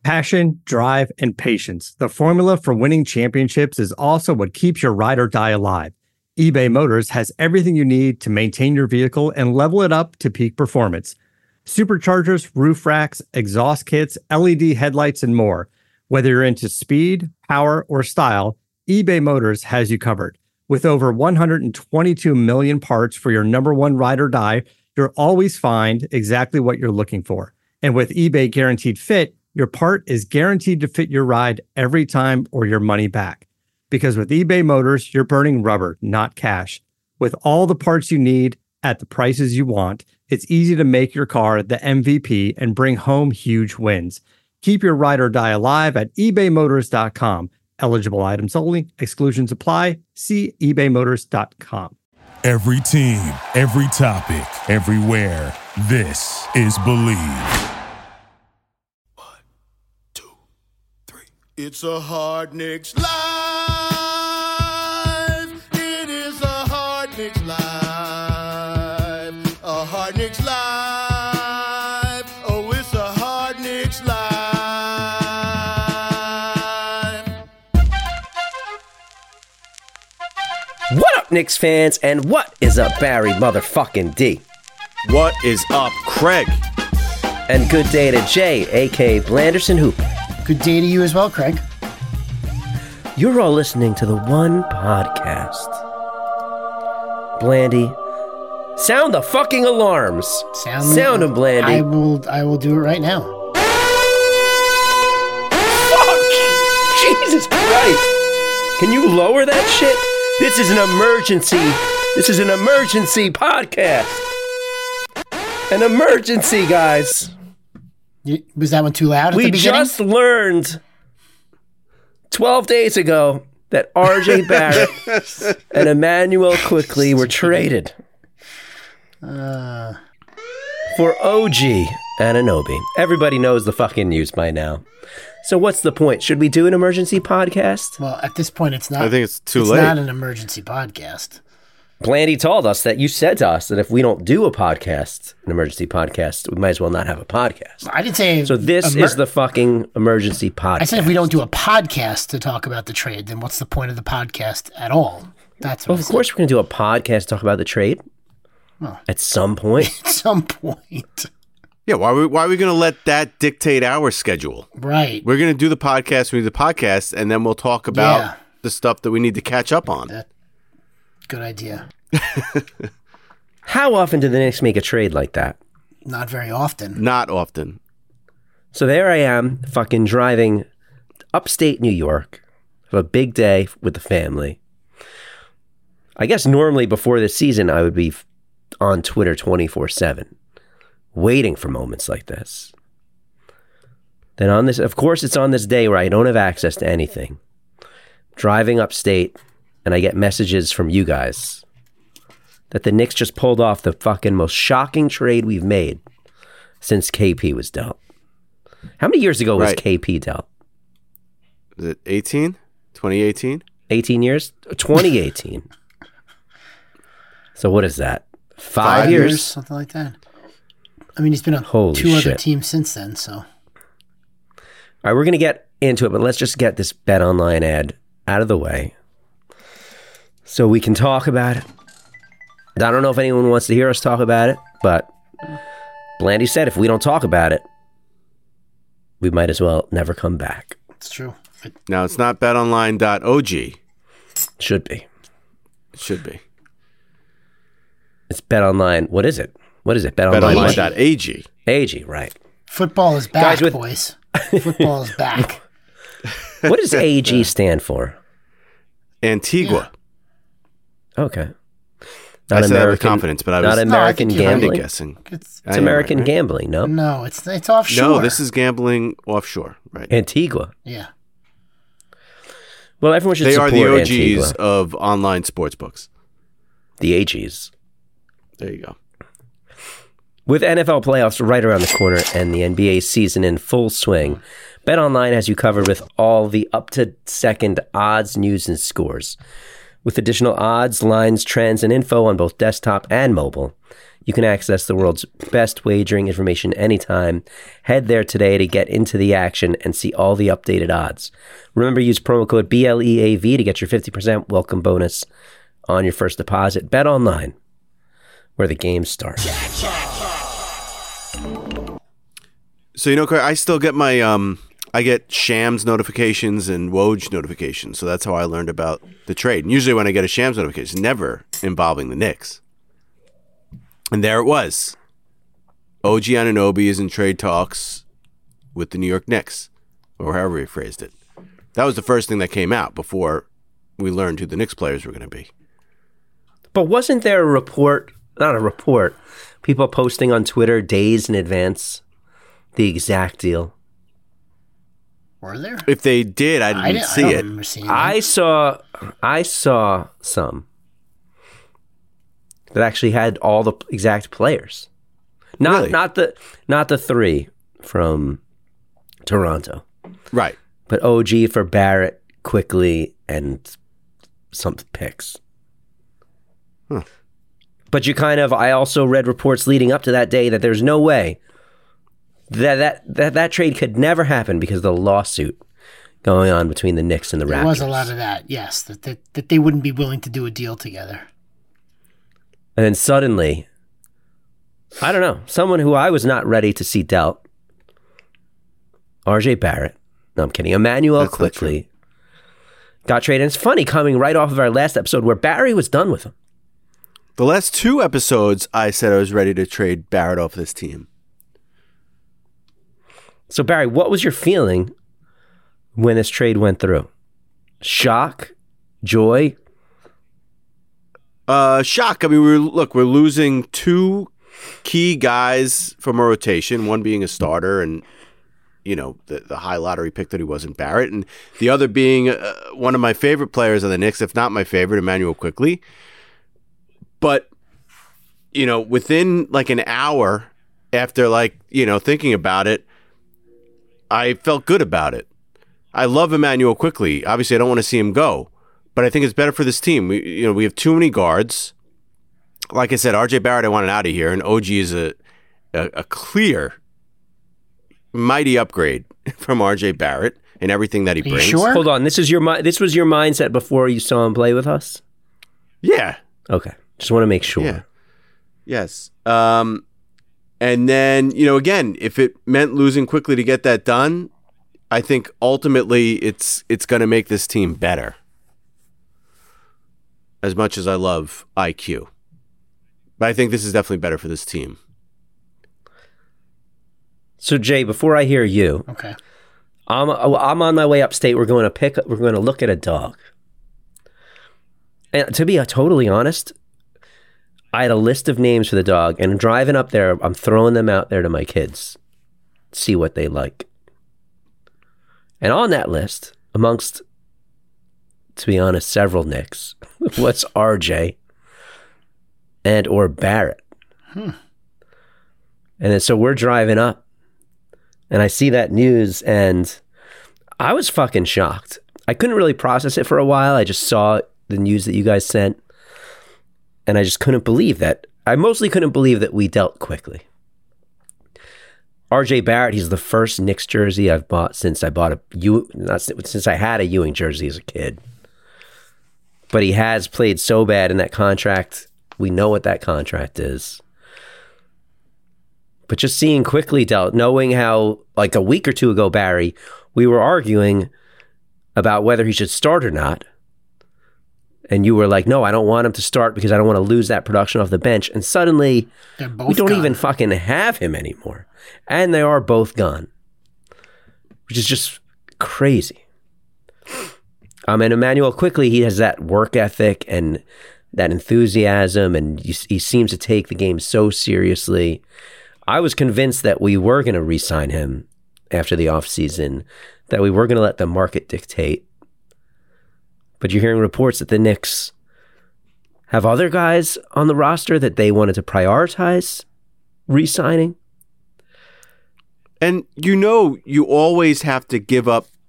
Passion, drive, and patience. The formula for winning championships is also what keeps your ride or die alive. eBay Motors has everything you need to maintain your vehicle and level it up to peak performance. Superchargers, roof racks, exhaust kits, LED headlights, and more. Whether you're into speed, power, or style, eBay Motors has you covered. With over 122 million parts for your number one ride or die, you'll always find exactly what you're looking for. And with eBay Guaranteed Fit, your part is guaranteed to fit your ride every time or your money back. Because with eBay Motors, you're burning rubber, not cash. With all the parts you need at the prices you want, it's easy to make your car the MVP and bring home huge wins. Keep your ride or die alive at ebaymotors.com. Eligible items only. Exclusions apply. See ebaymotors.com. Every team, every topic, everywhere. This is Believe. 1, 2, 3. It's a Hard Knicks Live. It is a Hard Knicks Live. A Hard Knicks Live. Oh, it's a Hard Knicks Live. What up, Knicks fans? And what is up, Barry motherfucking D? What is up, Craig? And good day to Jay, a.k.a. Blanderson Hoop. Good day to you as well, Craig. You're all listening to the One Podcast. Blandy, sound the fucking alarms. Sound them, Blandy. I will do it right now. Fuck! Jesus Christ! Can you lower that shit? This is an emergency. This is an emergency podcast. An emergency, guys. Was that one too loud at the beginning? We just learned 12 days ago that RJ Barrett and Emmanuel Quickley were traded for OG Anunoby. Everybody knows the fucking news by now. So what's the point? Should we do an emergency podcast? Well, at this point, it's not. I think it's too late. It's not an emergency podcast. Blandy told us that you said to us that if we don't do a podcast, an emergency podcast, we might as well not have a podcast. I didn't say. So this is the fucking emergency podcast. I said if we don't do a podcast to talk about the trade, then what's the point of the podcast at all? That's what Well, of course we're going to do a podcast to talk about the trade. Oh. At some point. At some point. Yeah, why are we going to let that dictate our schedule? Right. We're going to do the podcast, and then we'll talk about the stuff that we need to catch up on. Good idea. How often do the Knicks make a trade like that? Not very often. Not often. So there I am, fucking driving upstate New York. Have a big day with the family. I guess normally before this season, I would be on Twitter 24/7. Waiting for moments like this. Then on this, of course, it's on this day where I don't have access to anything. Driving upstate, and I get messages from you guys that the Knicks just pulled off the fucking most shocking trade we've made since KP was dealt. How many years ago was KP dealt? Was it 18? 2018? 18 years? 2018. So what is that? 5 years? Something like that. I mean, he's been on Holy other shit. teams since then, so. All right, we're going to get into it, but let's just get this Bet Online ad out of the way so we can talk about it. I don't know if anyone wants to hear us talk about it, but Blandy said if we don't talk about it, we might as well never come back. It's true. Now, it's not betonline.og. Should be. It should be. It's Bet Online. What is it? What is it? BetOnline.ag. AG, right. Football is back, Guys, boys. Football is back. What does AG stand for? Antigua. Okay. I said that with confidence, but I was not American gambling. Guessing. It's American gambling, no? No, it's offshore. No, this is gambling offshore, right? Antigua. Yeah. Well, everyone should They support are the OGs Antigua. of online sports books. The AGs. There you go. With NFL playoffs right around the corner and the NBA season in full swing, BetOnline has you covered with all the up-to-second odds, news, and scores. With additional odds, lines, trends, and info on both desktop and mobile, you can access the world's best wagering information anytime. Head there today to get into the action and see all the updated odds. Remember, use promo code BLEAV to get your 50% welcome bonus on your first deposit. Bet online, where the game starts. So, Craig, I still get my I get Shams notifications and Woj notifications. So that's how I learned about the trade. And usually when I get a Shams notification, never involving the Knicks. And there it was. OG Anunoby is in trade talks with the New York Knicks, or however he phrased it. That was the first thing that came out before we learned who the Knicks players were going to be. But wasn't there a report, not a report, people posting on Twitter days in advance the exact deal? Were there? If they did, I didn't see I it. remember seeing that. I saw some that actually had all the exact players. Really? Not the three from Toronto. Right. But OG for Barrett, Quickly, and some picks. Huh. But I also read reports leading up to that day that there's no way that trade could never happen because of the lawsuit going on between the Knicks and the Raptors. There was a lot of that, yes, that they wouldn't be willing to do a deal together. And then suddenly, I don't know, someone who I was not ready to see dealt, RJ Barrett, no, I'm kidding, Emmanuel Quickly, got traded. And it's funny coming right off of our last episode where Barry was done with him. The last 2 episodes, I said I was ready to trade Barrett off this team. So, Barry, what was your feeling when this trade went through? Shock? Joy? Shock. I mean, we're losing 2 key guys from a rotation, one being a starter and, the high lottery pick that he wasn't, Barrett, and the other being one of my favorite players on the Knicks, if not my favorite, Emmanuel Quickly. But, within like an hour after thinking about it, I felt good about it. I love Emmanuel Quickly. Obviously, I don't want to see him go, but I think it's better for this team. We have too many guards. Like I said, RJ Barrett, I wanted out of here, and OG is a clear, mighty upgrade from RJ Barrett and everything that he brings. Sure? Hold on, this was your mindset before you saw him play with us? Yeah. Okay, just want to make sure. Yeah. Yes. And then, again, if it meant losing Quickly to get that done, I think ultimately it's going to make this team better. As much as I love IQ. But I think this is definitely better for this team. So, Jay, before I hear you, Okay. I'm on my way upstate. We're going to look at a dog. And to be totally honest, I had a list of names for the dog, and driving up there, I'm throwing them out there to my kids, see what they like. And on that list, amongst, to be honest, several Knicks, was RJ and or Barrett. And then so we're driving up, and I see that news, and I was fucking shocked. I couldn't really process it for a while. I just saw the news that you guys sent. And I just couldn't believe that. I mostly couldn't believe that we dealt quickly. RJ Barrett, he's the first Knicks jersey I've bought since I had a Ewing jersey as a kid. But he has played so bad in that contract. We know what that contract is. But just seeing Quickly dealt, knowing how, like a week or two ago, Barry, we were arguing about whether he should start or not. And you were like, no, I don't want him to start because I don't want to lose that production off the bench. And suddenly, we don't even fucking have him anymore. And they are both gone. Which is just crazy. And Emmanuel Quickly, he has that work ethic and that enthusiasm, and he seems to take the game so seriously. I was convinced that we were going to re-sign him after the offseason, that we were going to let the market dictate. But you're hearing reports that the Knicks have other guys on the roster that they wanted to prioritize re-signing. And you always have to give up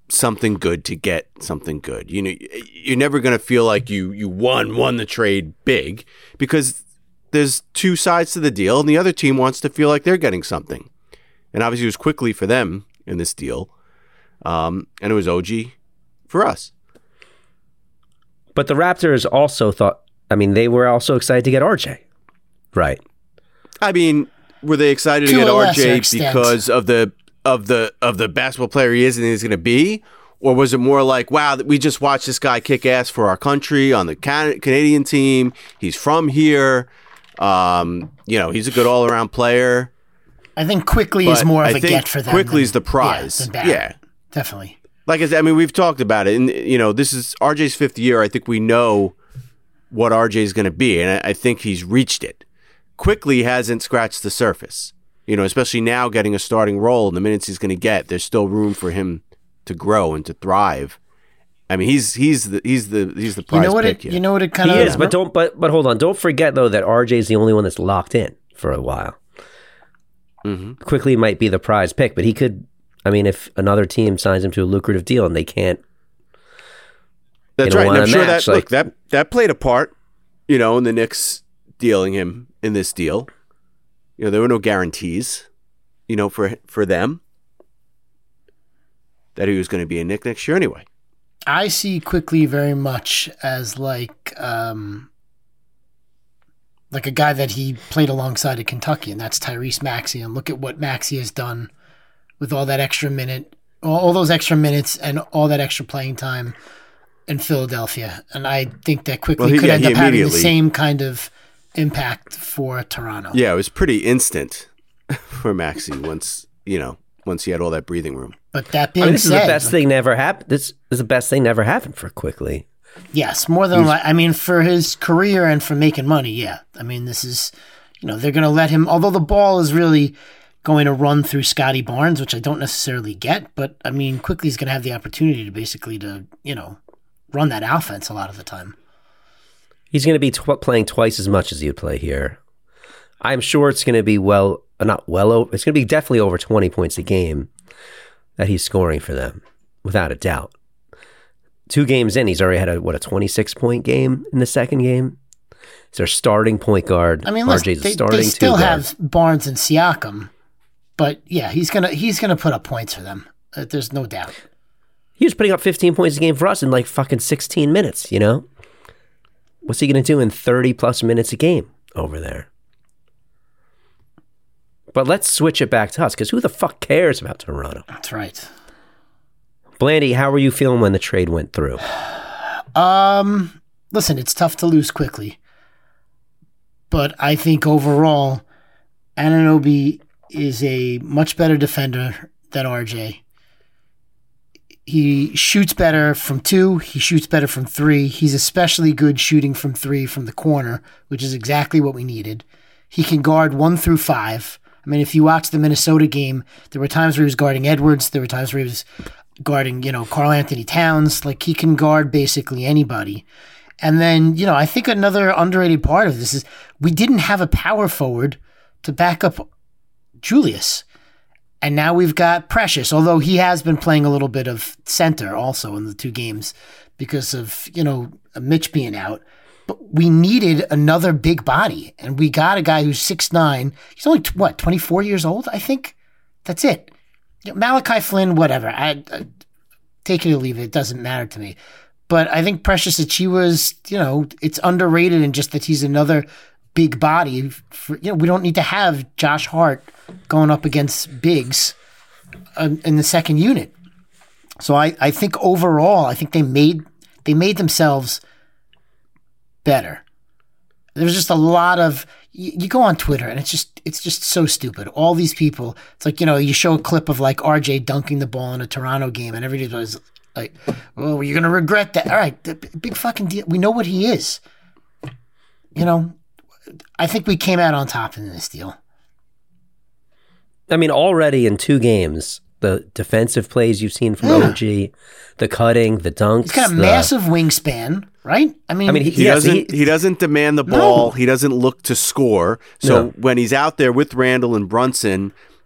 something good to get something good. You know, you're never going to feel like you won the trade big, because there's two sides to the deal, and the other team wants to feel like they're getting something. And obviously it was quickly for them in this deal. And it was OG for us. But the Raptors also thought, I mean, they were also excited to get RJ. Right. I mean, were they excited to To get a lesser RJ extent. because of the basketball player he is and he's going to be? Or was it more like, wow, we just watched this guy kick ass for our country on the Canadian team. He's from here. He's a good all-around player. I think Quickly is But more of I a think get for them. Quickly's the prize. Than Barrett. Yeah. Definitely. Like I said, I mean, we've talked about it. And, this is RJ's 5th year. I think we know what RJ is going to be. And I think he's reached it. Quickly hasn't scratched the surface. Especially now getting a starting role and the minutes he's going to get, there's still room for him to grow and to thrive. I mean, he's the prize pick here. You know what it kind He of is, but hold on. Don't forget, though, that RJ is the only one that's locked in for a while. Mm-hmm. Quickly might be the prize pick, but he could, I mean, if another team signs him to a lucrative deal and they can't, That's right. And I'm sure match, that played a part, in the Knicks dealing him in this deal. There were no guarantees, for them that he was going to be a Knick next year anyway. I see Quickly very much as like a guy that he played alongside at Kentucky, and that's Tyrese Maxey. And look at what Maxey has done with all that extra minute, all those extra minutes, and all that extra playing time in Philadelphia. And I think that Quickly could end up having the same kind of impact for Toronto. Yeah, it was pretty instant for Maxey once he had all that breathing room. But that being this said, is the best thing never happened. This is the best thing never happened for Quickly. yes, more than I mean, for his career and for making money, yeah. I mean, this is, they're going to let him, although the ball is really going to run through Scotty Barnes, which I don't necessarily get, but I mean, Quickly's going to have the opportunity to basically run that offense a lot of the time. He's going to be playing twice as much as he'd play here. I'm sure it's going to be it's going to be definitely over 20 points a game that he's scoring for them, without a doubt. 2 games in, he's already had a 26-point game in the second game. He's their starting point guard. I mean, RJ's they starting still two have Barnes and Siakam, but yeah, he's gonna put up points for them. There's no doubt. He was putting up 15 points a game for us in like fucking 16 minutes, What's he going to do in 30-plus minutes a game over there? But let's switch it back to us, because who the fuck cares about Toronto? That's right. Blandy, how were you feeling when the trade went through? Listen, it's tough to lose quickly, but I think overall, Anunoby is a much better defender than RJ. He shoots better from 2. He shoots better from 3. He's especially good shooting from 3 from the corner, which is exactly what we needed. He can guard 1 through 5. I mean, if you watch the Minnesota game, there were times where he was guarding Edwards. There were times where he was guarding, Karl Anthony Towns. Like, he can guard basically anybody. And then, I think another underrated part of this is we didn't have a power forward to back up Julius. And now we've got Precious, although he has been playing a little bit of center also in the 2 games because of, Mitch being out. But we needed another big body, and we got a guy who's 6'9". He's only, 24 years old, I think? That's it. Malachi Flynn, whatever. I take it or leave it. It doesn't matter to me. But I think Precious Achiuwa's, it's underrated in just that he's another big body. We don't need to have Josh Hart going up against bigs in the second unit. So I think overall, I think they made themselves better. There's just a lot of you go on Twitter and it's just so stupid. All these people, it's like, you show a clip of like RJ dunking the ball in a Toronto game and everybody's like, oh, you're gonna regret that. All right, the big fucking deal. We know what he is. I think we came out on top in this deal. I mean, already in 2 games, the defensive plays you've seen from OG, the cutting, the dunks. He's got a massive wingspan, right? I mean, he doesn't demand the ball. No. He doesn't look to score. So when he's out there with Randall and Brunson,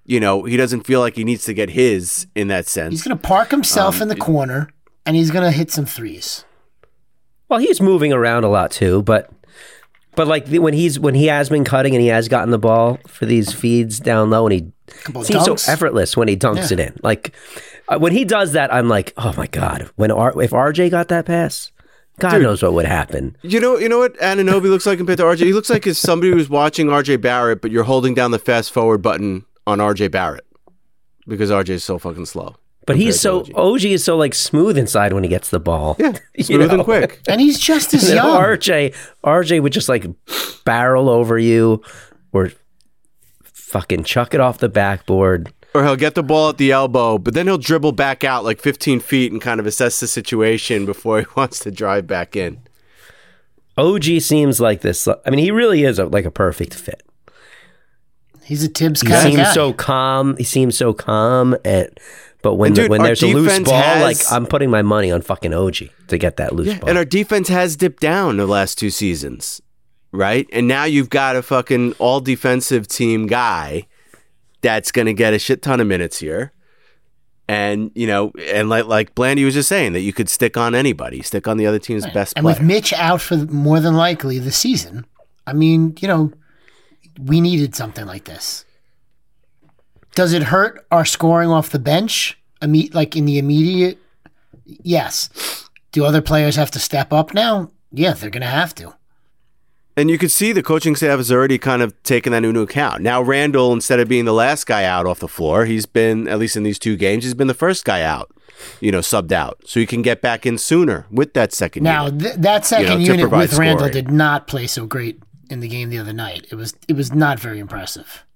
he doesn't feel like he needs to get his in that sense. He's going to park himself in the corner, and he's going to hit some threes. Well, he's moving around a lot too, but like when he has been cutting and he has gotten the ball for these feeds down low, and he seems so effortless when he dunks it in. Like when he does that, I'm like, oh my God! If RJ got that pass, God knows what would happen. You know what Anunoby looks like compared to RJ? He looks like if somebody was watching RJ Barrett, but you're holding down the fast forward button on RJ Barrett because RJ is so fucking slow. But he's so OG is so like smooth inside when he gets the ball. Yeah, smooth and quick. And he's just as young. RJ would just like barrel over you or fucking chuck it off the backboard. Or he'll get the ball at the elbow, but then he'll dribble back out like 15 feet and kind of assess the situation before he wants to drive back in. OG seems like this. I mean, he really is like a perfect fit. He's a Tibbs kind of guy. He seems so calm, but when there's a loose ball, like I'm putting my money on fucking OG to get that loose ball. And our defense has dipped down the last 2 seasons, right? And now you've got a fucking all defensive team guy that's going to get a shit ton of minutes here. And, and like Blandy was just saying, that you could stick on anybody, stick on the other team's best player. And with Mitch out for more than likely the season, I mean, we needed something like this. Does it hurt our scoring off the bench? Like in the immediate? Yes. Do other players have to step up now? Yeah, they're going to have to. And you could see the coaching staff has already kind of taken that into account. Now, Randall, instead of being the last guy out off the floor, he's been, at least in these 2 games, he's been the first guy out, subbed out. So he can get back in sooner with that second unit. Now, that second unit with Randall did not play so great in the game the other night. It was not very impressive.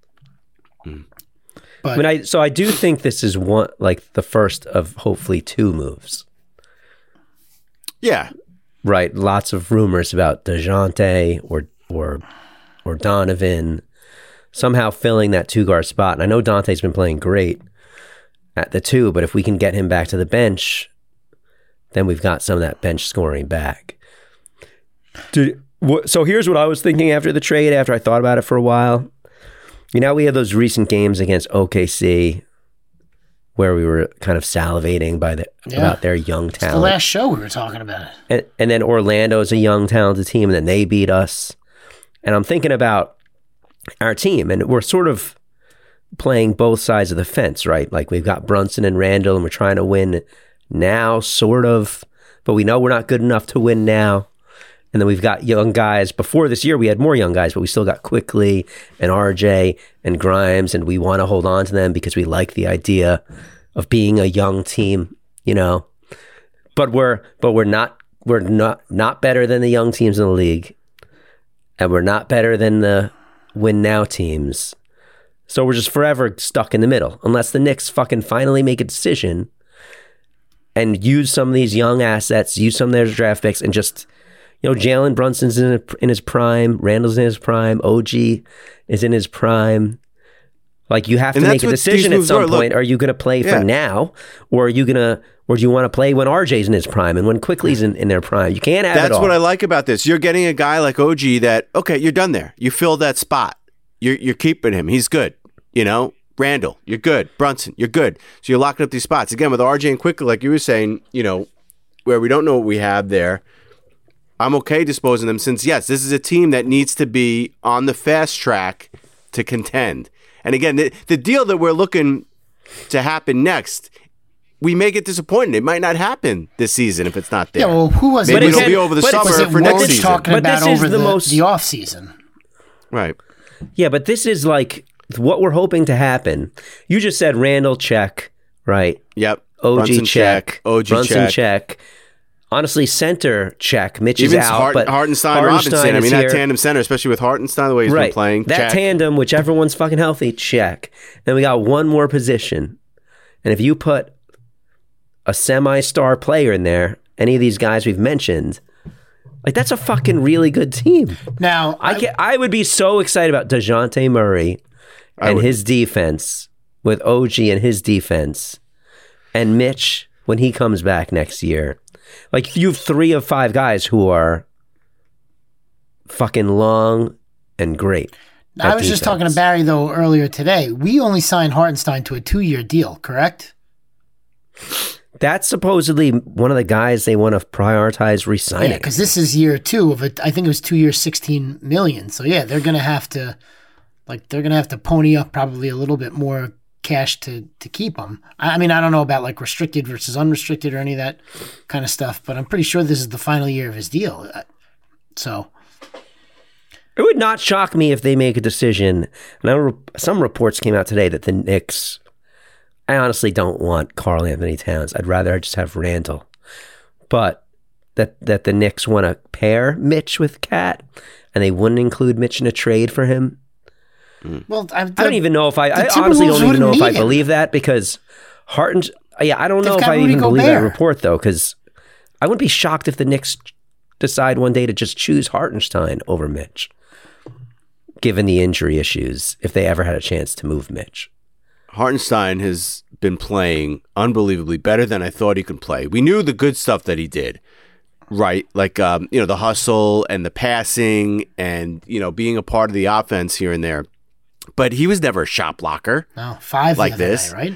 But I do think this is the first of hopefully 2 moves. Yeah. Right. Lots of rumors about DeJounte or Donovan somehow filling that 2-guard spot. And I know Dante's been playing great at the 2, but if we can get him back to the bench, then we've got some of that bench scoring back. So here's what I was thinking after the trade, after I thought about it for a while. We had those recent games against OKC where we were kind of salivating about their young talent. It's the last show we were talking about it. And then Orlando is a young, talented team, and then they beat us. And I'm thinking about our team, and we're sort of playing both sides of the fence, right? Like we've got Brunson and Randall, and we're trying to win now, sort of, but we know we're not good enough to win now. And then we've got young guys. Before this year, we had more young guys, but we still got Quickly and RJ and Grimes, and we want to hold on to them because we like the idea of being a young team, But we're not better than the young teams in the league, and we're not better than the win now teams. So we're just forever stuck in the middle, unless the Knicks fucking finally make a decision and use some of these young assets, use some of their draft picks, and just. Jalen Brunson's in his prime. Randall's in his prime. OG is in his prime. Like you have to make a decision at some point. Are you going to play for now, or do you want to play when RJ's in his prime and when Quickly's in their prime? You can't have it all. That's what I like about this. You're getting a guy like OG that you're done there. You filled that spot. You're keeping him. He's good. Randall, you're good. Brunson, you're good. So you're locking up these spots again with RJ and Quickly, like you were saying. Where we don't know what we have there. I'm okay disposing them since, yes, this is a team that needs to be on the fast track to contend. And again, the deal that we're looking to happen next, we may get disappointed. It might not happen this season if it's not there. Yeah, well, who was it? Maybe it'll be over the summer for next season. Talking about over the off season. Right. Yeah, but this is like what we're hoping to happen. You just said Randall check, right? Yep. OG Brunson check. OG Brunson check. Honestly, center check. Mitch Even is out, but Hartenstein, Robinson. I mean, that tandem center, especially with Hartenstein, the way he's been playing. That check. tandem, which everyone's fucking healthy, check. Then we got one more position. And if you put a semi-star player in there, any of these guys we've mentioned, like that's a fucking really good team. Now, I would be so excited about DeJounte Murray and his defense with OG and his defense and Mitch when he comes back next year. Like, you have 3 of 5 guys who are fucking long and great. I was just talking to Barry, though, earlier today. We only signed Hartenstein to a 2-year deal, correct? That's supposedly one of the guys they want to prioritize re-signing. Yeah, because this is year 2 of it. I think it was 2 years, $16 million. So yeah, they're gonna have to pony up probably a little bit more cash to keep him. I mean, I don't know about like restricted versus unrestricted or any of that kind of stuff, but I'm pretty sure this is the final year of his deal. So it would not shock me if they make a decision. And some reports came out today that the Knicks. I honestly don't want Karl Anthony Towns. I'd rather just have Randall. But that the Knicks want to pair Mitch with Cat, and they wouldn't include Mitch in a trade for him. Well, I don't even know if I honestly don't even know if I believe that, because I don't know if I even believe that report, though, because I wouldn't be shocked if the Knicks decide one day to just choose Hartenstein over Mitch, given the injury issues, if they ever had a chance to move Mitch. Hartenstein has been playing unbelievably better than I thought he could play. We knew the good stuff that he did, right? Like, the hustle and the passing and, being a part of the offense here and there. But he was never a shot blocker. No, 5 like this, night, right?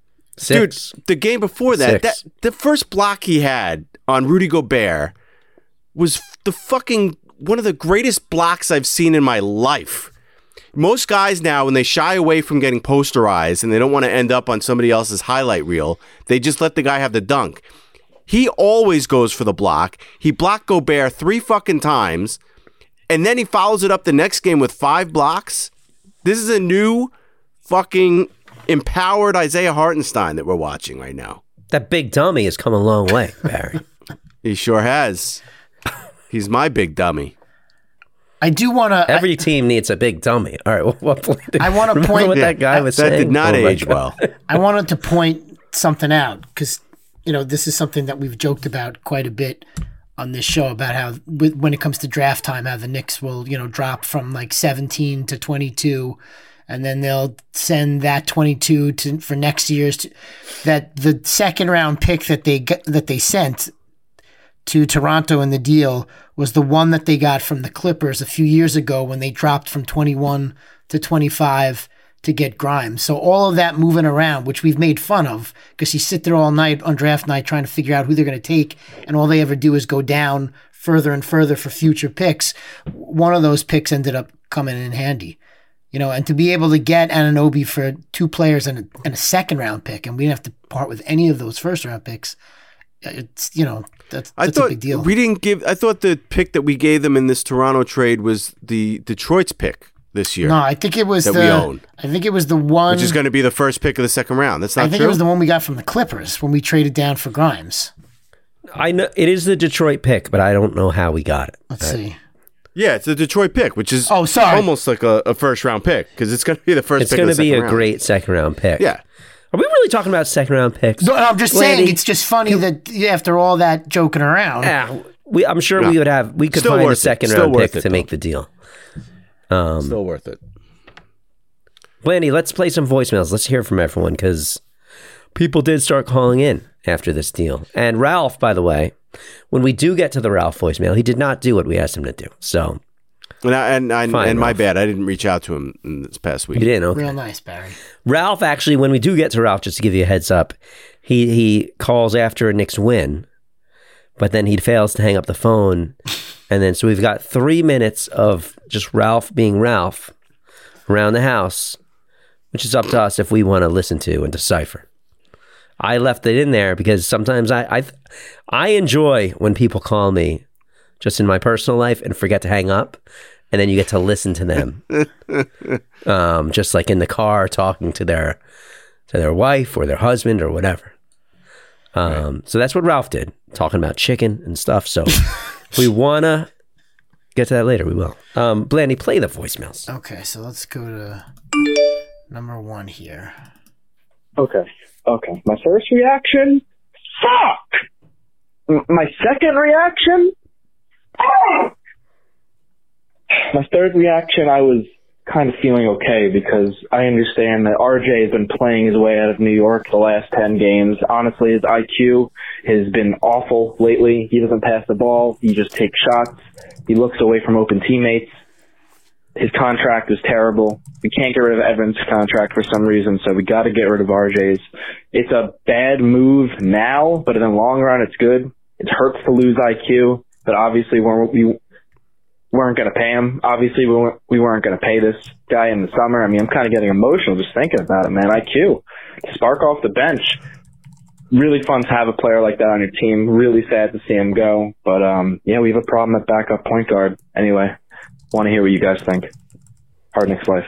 6. Dude, the game before that, the first block he had on Rudy Gobert was the fucking one of the greatest blocks I've seen in my life. Most guys now, when they shy away from getting posterized and they don't want to end up on somebody else's highlight reel, they just let the guy have the dunk. He always goes for the block. He blocked Gobert 3 fucking times, and then he follows it up the next game with 5 blocks. This is a new fucking empowered Isaiah Hartenstein that we're watching right now. That big dummy has come a long way, Barry. He sure has. He's my big dummy. I do want to. Every team needs a big dummy. All right, what I want to point what that guy was saying. That did not age well. I wanted to point something out because this is something that we've joked about quite a bit on this show about how when it comes to draft time, how the Knicks will drop from like 17 to 22, and then they'll send that 22 for next year's. That the second round pick that they sent to Toronto in the deal was the one that they got from the Clippers a few years ago when they dropped from 21 to 25 to get Grimes. So all of that moving around, which we've made fun of because you sit there all night on draft night trying to figure out who they're going to take, and all they ever do is go down further and further for future picks. One of those picks ended up coming in handy. And to be able to get Anunoby for 2 players and a second round pick, and we didn't have to part with any of those first round picks, it's that's a big deal. I thought the pick that we gave them in this Toronto trade was the Detroit's pick this year. No, I think it was we own. I think it was the one which is going to be the first pick of the second round. That's not true. I think it was the one we got from the Clippers when we traded down for Grimes. I know it is the Detroit pick, but I don't know how we got it. Let's see. Yeah, it's the Detroit pick, which is almost like a first round pick because it's going to be the first. It's pick going of the to be a round. Great second round pick. Yeah. Are we really talking about second round picks? No, I'm just saying it's just funny that after all that joking around. Yeah, I'm sure we could find a second round pick to make the deal. Still worth it. Blandy, let's play some voicemails. Let's hear from everyone because people did start calling in after this deal. And Ralph, by the way, when we do get to the Ralph voicemail, he did not do what we asked him to do. So, and my bad, I didn't reach out to him in this past week. You didn't? Okay. Real nice, Barry. Ralph, actually, when we do get to Ralph, just to give you a heads up, he calls after a Knicks win, but then he fails to hang up the phone. And then so we've got 3 minutes of just Ralph being Ralph around the house, which is up to us if we want to listen to and decipher. I left it in there because sometimes I enjoy when people call me just in my personal life and forget to hang up, and then you get to listen to them, just like in the car talking to their wife or their husband or whatever. Right. So that's what Ralph did, talking about chicken and stuff. So if we want to get to that later, we will. Blandy, play the voicemails. Okay, so let's go to number 1 here. Okay. My first reaction, fuck! My second reaction, my third reaction, I was kind of feeling okay because I understand that RJ has been playing his way out of New York the last 10 games. Honestly, his IQ has been awful lately. He doesn't pass the ball. He just takes shots. He looks away from open teammates. His contract is terrible. We can't get rid of Evans' contract for some reason, so we got to get rid of RJ's. It's a bad move now, but in the long run, it's good. It hurts to lose IQ, but obviously we weren't going to pay him. Obviously, we weren't going to pay this guy in the summer. I mean, I'm kind of getting emotional just thinking about it, man. IQ, spark off the bench. Really fun to have a player like that on your team. Really sad to see him go. But, yeah, we have a problem at backup point guard. Anyway, want to hear what you guys think. Hard Knicks life.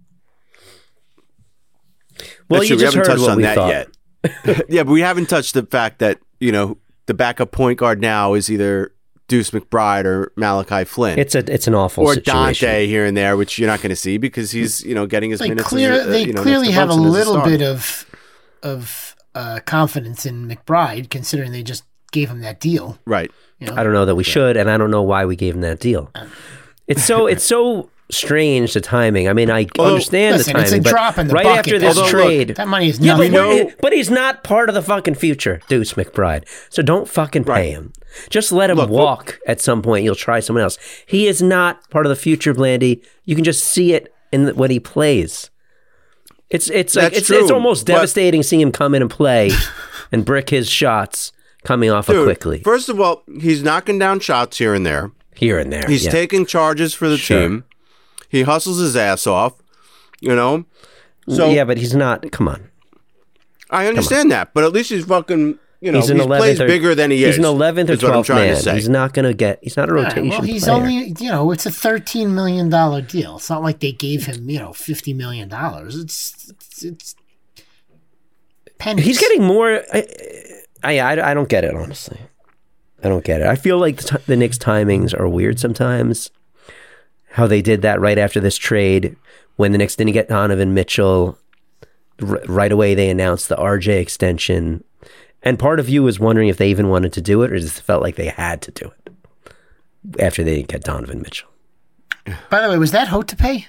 Well, you we just haven't heard touched what on we that thought. yet. Yeah, but we haven't touched the fact that, the backup point guard now is either Deuce McBride or Malachi Flynn. It's an awful or situation. Dante here and there, which you're not going to see because he's getting his minutes. They clearly have a little bit of confidence in McBride, considering they just gave him that deal. Right. I don't know that we should, and I don't know why we gave him that deal. It's so strange, the timing. I mean, I understand the timing. It's a drop in the right bucket. after this trade, that money is nothing. But he's not part of the fucking future, Deuce McBride. So don't fucking pay him. Just let him walk at some point. You'll try someone else. He is not part of the future, Blandy. You can just see it in when he plays. It's almost devastating seeing him come in and play and brick his shots coming off quickly. First of all, he's knocking down shots here and there. He's taking charges for the team. He hustles his ass off, So yeah, but he's not. Come on. I understand that, but at least he's fucking. He plays bigger than he is. He's an 11th or 12th man. He's not going to get. He's not a rotation. Well, he's player. only. It's a $13 million deal. It's not like they gave him $50 million. It's pennies. He's getting more. I don't get it, honestly. I don't get it. I feel like the Knicks' timings are weird sometimes. How they did that right after this trade, when the Knicks didn't get Donovan Mitchell, right away they announced the RJ extension. And part of you was wondering if they even wanted to do it, or just felt like they had to do it after they didn't get Donovan Mitchell. By the way, was that Hotepe?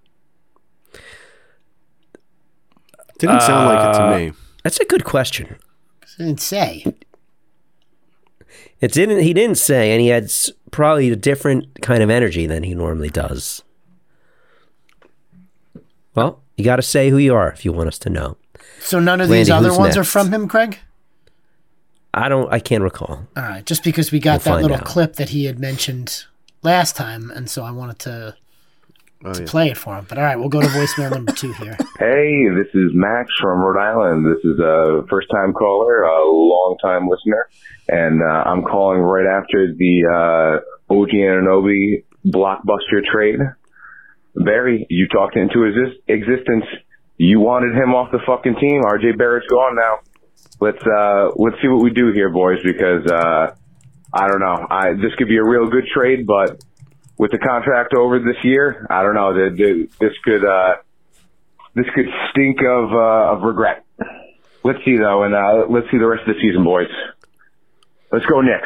Didn't sound like it to me. That's a good question. I didn't say. He didn't say, and he had probably a different kind of energy than he normally does. Well, you got to say who you are if you want us to know. So none of these other ones are from him, Craig? I can't recall. All right, just because we got that little clip that he had mentioned last time, and so I wanted to play it for him. But all right, we'll go to voicemail number 2 here. Hey, this is Max from Rhode Island. This is a first-time caller, a long-time listener, and I'm calling right after the OG Anunoby blockbuster trade. Barry, you talked into his existence. You wanted him off the fucking team. RJ Barrett's gone now. Let's see what we do here, boys, because I don't know. This could be a real good trade, but with the contract over this year, I don't know. This could stink of regret. Let's see though, and let's see the rest of the season, boys. Let's go Knicks.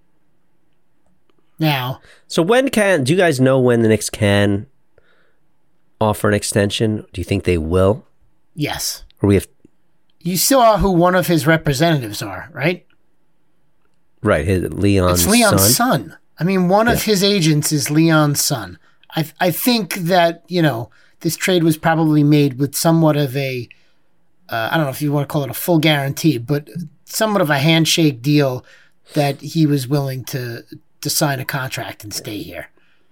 Now, so do you guys know when the Knicks can offer an extension? Do you think they will? Yes. Or you saw who one of his representatives are, right? Right, Leon's son. It's Leon's son. I mean, one of his agents is Leon's son. I think that, this trade was probably made with somewhat of a, I don't know if you want to call it a full guarantee, but somewhat of a handshake deal that he was willing to sign a contract and stay here.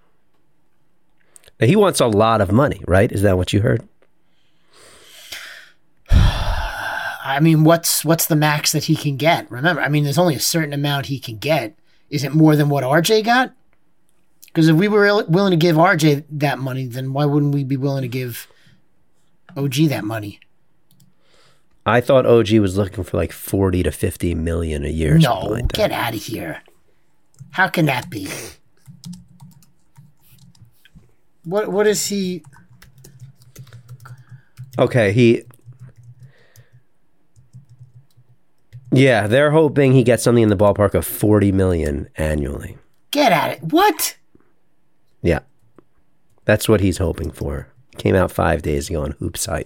He wants a lot of money, right? Is that what you heard? I mean, what's the max that he can get? Remember, I mean, there's only a certain amount he can get. Is it more than what RJ got? Because if we were willing to give RJ that money, then why wouldn't we be willing to give OG that money? I thought OG was looking for like 40 to 50 million a year. No, like get out of here. How can that be? What is he? Okay, yeah, they're hoping he gets something in the ballpark of 40 million annually. Get at it. What? Yeah. That's what he's hoping for. Came out 5 days ago on Hoop Site.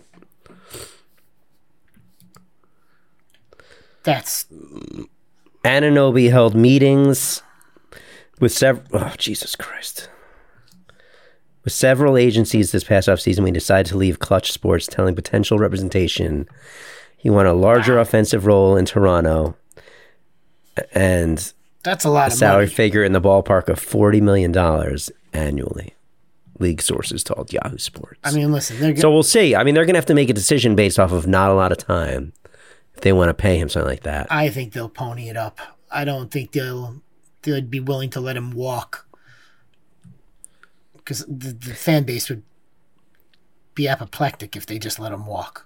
That's... Anunoby held meetings with several... Oh, Jesus Christ. With several agencies this past offseason, we decided to leave Clutch Sports, telling potential representation he wanted a larger offensive role in Toronto and That's a lot a of salary money. figure in the ballpark of $40 million annually. League sources told Yahoo Sports. I mean, listen, they're So we'll see. I mean, they're going to have to make a decision based off of not a lot of time if they want to pay him something like that. I think they'll pony it up. I don't think they'd be willing to let him walk, because the fan base would be apoplectic if they just let him walk.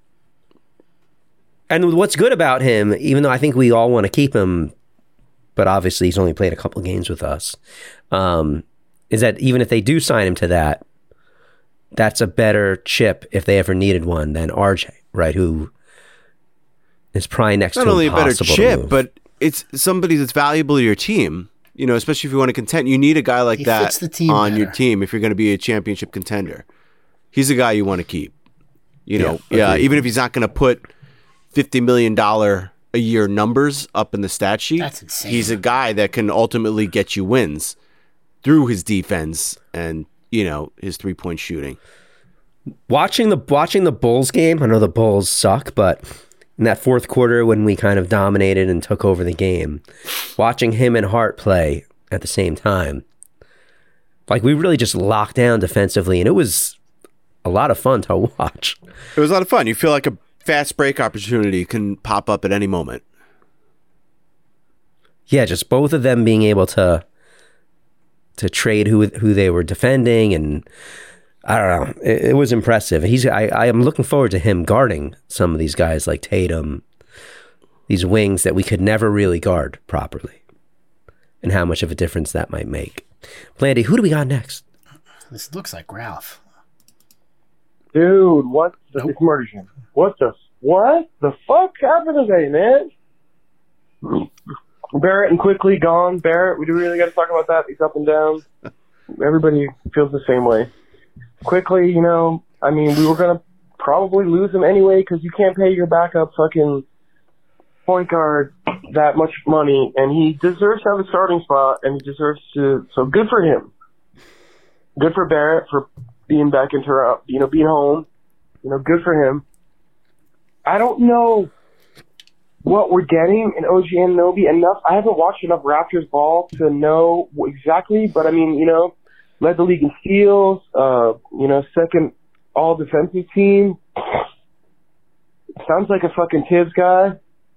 And what's good about him, even though I think we all want to keep him, but obviously he's only played a couple games with us, is that even if they do sign him to that, that's a better chip if they ever needed one than RJ, right? Who is probably next Not to only a better impossible to chip, move. but it's somebody that's valuable to your team. You know, especially if you want to contend, you need a guy like He that fits the team on your better. team if you're going to be a championship contender. He's a guy you want to keep. You know, agreed. even if he's not going to put $50 million a year numbers up in the stat sheet, That's insane. he's a guy that can ultimately get you wins through his defense and, you know, his 3-point shooting. Watching the Bulls game, I know the Bulls suck, but in that fourth quarter when we kind of dominated and took over the game, watching him and Hart play at the same time, like we really just locked down defensively, and it was a lot of fun to watch. It was a lot of fun. You feel like a fast break opportunity can pop up at any moment. Yeah, just both of them being able to trade who they were defending, and I don't know, it was impressive. I am looking forward to him guarding some of these guys like Tatum, these wings that we could never really guard properly, and how much of a difference that might make. Blandy, who do we got next? This looks like Ralph. Dude, what the it's Murdergen. What the fuck happened today, man? Barrett and Quickly gone. Barrett, we do really got to talk about that. He's up and down. Everybody feels the same way. Quickly, you know, I mean, we were gonna probably lose him anyway because you can't pay your backup fucking point guard that much money, and he deserves to have a starting spot, and he deserves to. So good for him. Good for Barrett for being back in Toronto, you know, being home. You know, good for him. I don't know what we're getting in OG Anunoby enough. I haven't watched enough Raptors ball to know exactly, but I mean, you know, led the league in steals, you know, second all defensive team. Sounds like a fucking Tibbs guy.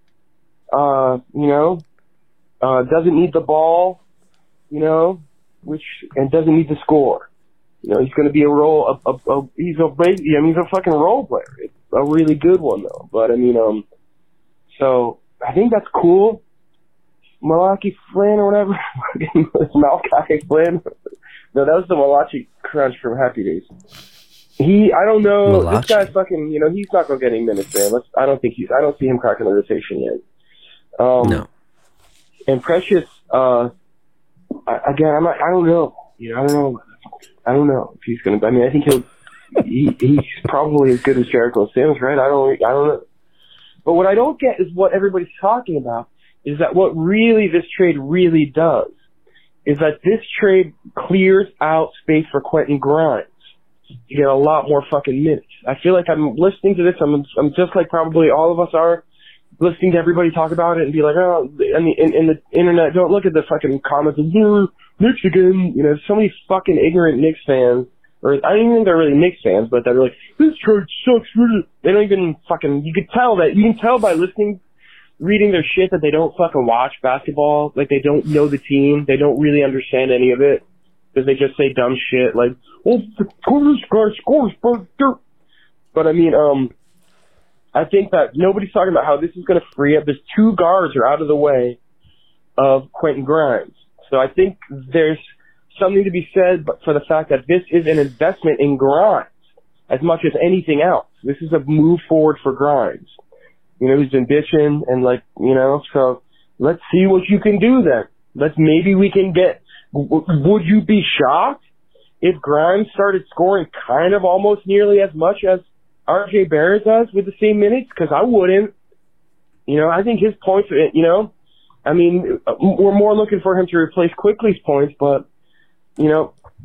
You know, doesn't need the ball, you know, and doesn't need to score. You know, he's going to be he's a fucking role player. It's a really good one though. But I mean, so I think that's cool. Malachi Flynn or whatever. Malachi Flynn. No, that was the Malachi Crunch from Happy Days. I don't know. Malachi. This guy's fucking, you know, he's not going to get any minutes, man. I don't see him cracking the rotation yet. No. And Precious, again, I don't know. You know, I don't know if he's going to, I mean, I think he's probably as good as Jericho Sims, right? I don't know. But what I don't get is what everybody's talking about is that what really this trade really does is that this trade clears out space for Quentin Grimes to get a lot more fucking minutes. I feel like I'm listening to this. I'm just like probably all of us are listening to everybody talk about it and be like, oh, and in the internet, don't look at the fucking comments and Knicks again. You know, so many fucking ignorant Knicks fans, or I don't even think they're really Knicks fans, but they're like, this trade sucks. They don't even fucking, you can tell by reading their shit that they don't fucking watch basketball. Like, they don't know the team. They don't really understand any of it. Because they just say dumb shit like, oh, this guy scores, but I mean, I think that nobody's talking about how this is going to free up. There's two guards are out of the way of Quentin Grimes. So I think there's something to be said for the fact that this is an investment in Grimes as much as anything else. This is a move forward for Grimes. You know, he's been bitching and like, you know, so let's see what you can do then. Maybe we can get, would you be shocked if Grimes started scoring kind of almost nearly as much as RJ Barrett does with the same minutes? Because I wouldn't. You know, I think his points, you know, I mean, we're more looking for him to replace Quickly's points, but, you know,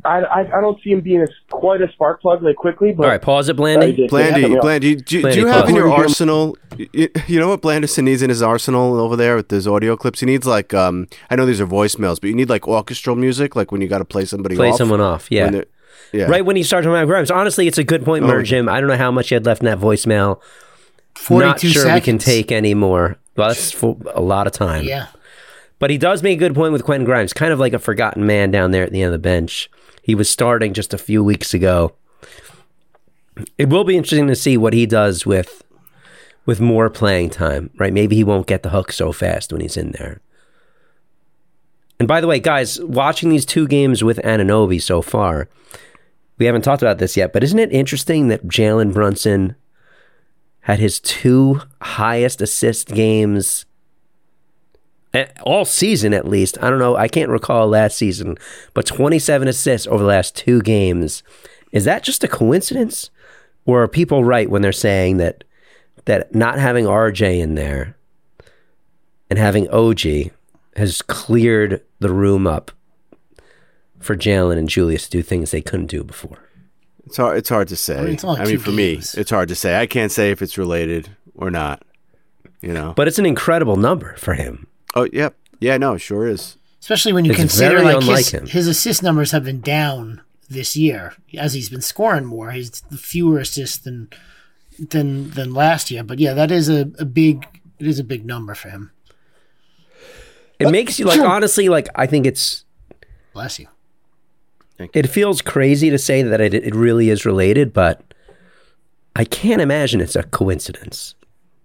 I don't see him being quite a spark plug like quickly. But All right, pause it, Blandy. Blandy, do you have in your pause. arsenal? You know what Blanderson needs in his arsenal over there with his audio clips? He needs like I know these are voicemails, but you need like orchestral music, like when you got to play somebody Play off. someone off, yeah. Yeah. Right when you start talking about Grimes. Honestly, it's a good point, Jim. I don't know how much you had left in that voicemail. 42 Not sure seconds. we can take any more. Well, that's for a lot of time. Yeah. But he does make a good point with Quentin Grimes, kind of like a forgotten man down there at the end of the bench. He was starting just a few weeks ago. It will be interesting to see what he does with more playing time, right? Maybe he won't get the hook so fast when he's in there. And by the way, guys, watching these 2 games with Anunoby so far, we haven't talked about this yet, but isn't it interesting that Jalen Brunson had his 2 highest assist games all season, at least? I don't know. I can't recall last season, but 27 assists over the last 2 games. Is that just a coincidence? Or are people right when they're saying that not having RJ in there and having OG has cleared the room up for Jalen and Julius to do things they couldn't do before? It's hard to say. it's only I mean, 2 for games. me, it's hard to say. I can't say if it's related or not. You know. But it's an incredible number for him. Oh, yep. Yeah, no, it sure is. Especially when you It's consider very like unlike him. his assist numbers have been down this year as he's been scoring more. He's fewer assists than last year. But yeah, that is a big number for him. It makes you honestly, I think it's, Bless you. it feels crazy to say that it really is related, but I can't imagine it's a coincidence.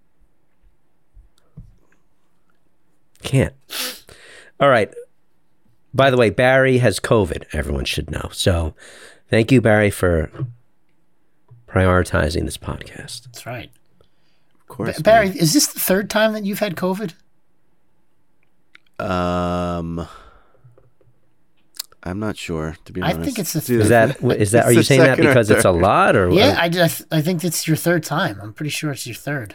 Can't. All right. By the way, Barry has COVID. Everyone should know. So thank you, Barry, for prioritizing this podcast. That's right. Of course. Barry, is this the 3rd time that you've had COVID? I'm not sure, to be I honest. think it's the either- Is that? Are you the saying that second or because it's a third. lot, or Yeah, I think it's your 3rd time. I'm pretty sure it's your 3rd.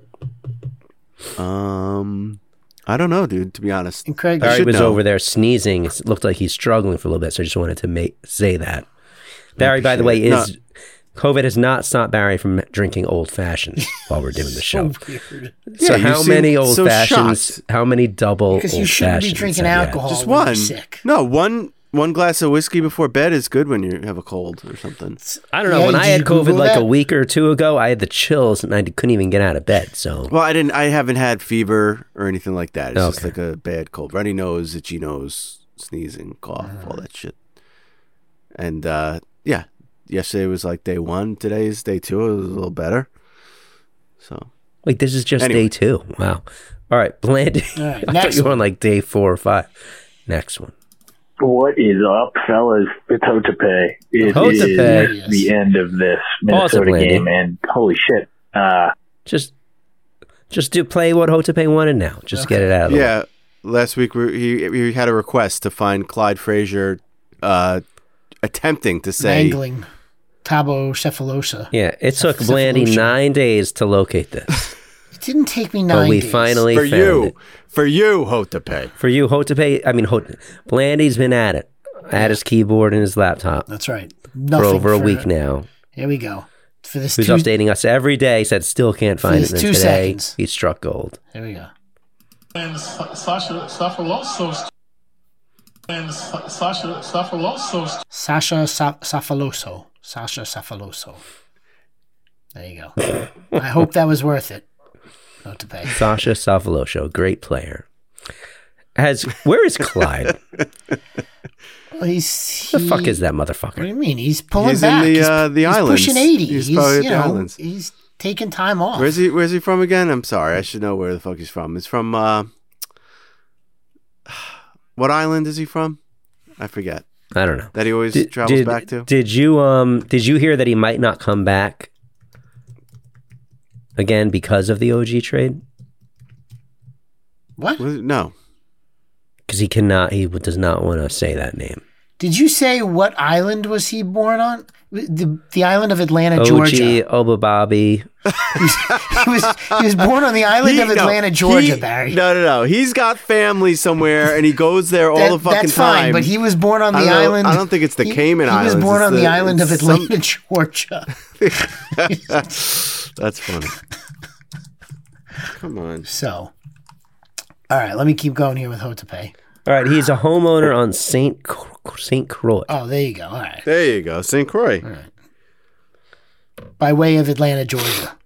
I don't know, dude, to be honest. And Craig, Barry should was know. over there sneezing. It looked like he's struggling for a little bit, so I just wanted to say that. Barry, by the way, COVID has not stopped Barry from drinking old fashions while we're doing the show. so weird. So Yeah, you how seem many old so fashions? shocked. How many double? Because you old shouldn't be fashions drinking have you had? alcohol Just when one. you're sick. No, one glass of whiskey before bed is good when you have a cold or something. I don't know. Yeah, When I did had you COVID Google like that? a week or 2 ago, I had the chills and I couldn't even get out of bed. So Well, I haven't had fever or anything like that. It's just Okay. like a bad cold. Runny nose, itchy nose, sneezing, cough, all that shit. And yeah, yesterday was like day 1. Today's day 2. It was a little better. So wait, this is just Anyway. day 2. Wow. All right, Blandy. All right, I thought next you were one. on like day 4 or 5. Next one. What is up, fellas? It's Hotepe. It Hotepe. is the end of this Pause it, Minnesota Landy. game, and holy shit. Just play what Hotepe wanted now. Just get it out of the way. yeah, last week he had a request to find Clyde Frazier attempting to say Mangling Tabo cephalosa. Yeah, it took Cephalosa. Blandy 9 days to locate this. It didn't take me 9 But we days. finally for found it. you, Hotepe. For you, Blandy's been at it. At his keyboard and his laptop That's right. for Nothing over a week now. Here we go. For this Who's updating us every day, said still can't find it. these And 2 today, seconds. he struck gold. Here we go. And Sasha Safaloso. And Sasha Safaloso. Sasha Safaloso. There you go. I hope that was worth it. Not to pay. Sasha Safaloso, great player. Where is Clyde? Well, The fuck is that What do motherfucker? you mean? He's pulling He's back. in the he's islands. pushing 80. He's probably at the islands. He's taking time off. Where's he from again? I'm sorry. I should know where the fuck he's from. He's from what island is he from? I forget. I don't know. That he always travels back to? Did you hear that he might not come back again because of the OG trade? What? No. Because he does not want to say that name. Did you say what island was he born on? The island of Atlanta, OG, Georgia. Oba Bobby. He was born on the island of Atlanta, Georgia, Barry. No. He's got family somewhere, and he goes there all the fucking that's fine, time. but he was born on the island. I don't think it's the Cayman Islands. He was born on the island of Atlanta, Georgia. That's funny. Come on. So, all right, let me keep going here with Hotepe. All right, he's a homeowner on St. Croix. Oh, there you go. All right. There you go, St. Croix. All right. By way of Atlanta, Georgia.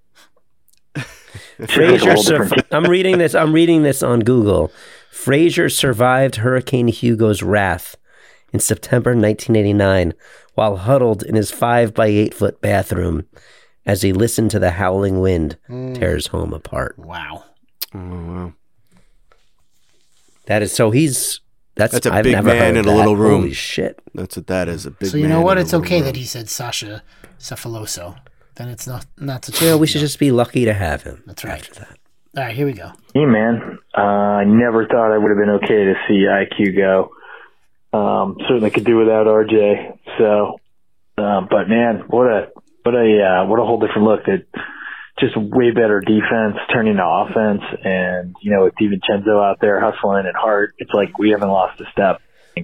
I'm reading this on Google. Frazier survived Hurricane Hugo's wrath in September 1989 while huddled in his 5-by-8-foot bathroom as he listened to the howling wind tear his home apart. Wow. Oh, wow. That is so. That's a I've big never man heard in that. a little room. Holy shit! That's what that is. A big. So you man know what? in a It's little okay room. that he said Sasha Cephaloso. Then it's not such. Well, we should just be lucky to have him. That's right. After that. All right, here we go. Hey, man. I never thought I would have been okay to see IQ go. Certainly could do without RJ. So, but man, what a whole different look. That just way better defense, turning to offense, and with DiVincenzo out there hustling at heart, it's like we haven't lost a step.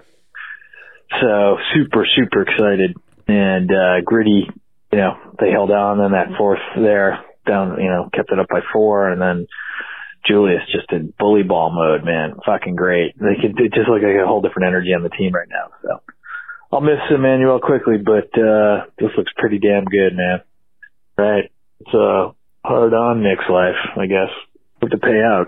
So super, super excited and Gritty. They held on in that fourth there, down, kept it up by 4, and then Julius just in bully ball mode, man. Fucking great. It just look like a whole different energy on the team right now. So I'll miss Emmanuel quickly, but this looks pretty damn good, man. Right. It's a hard on Knicks life, I guess. Have to pay out.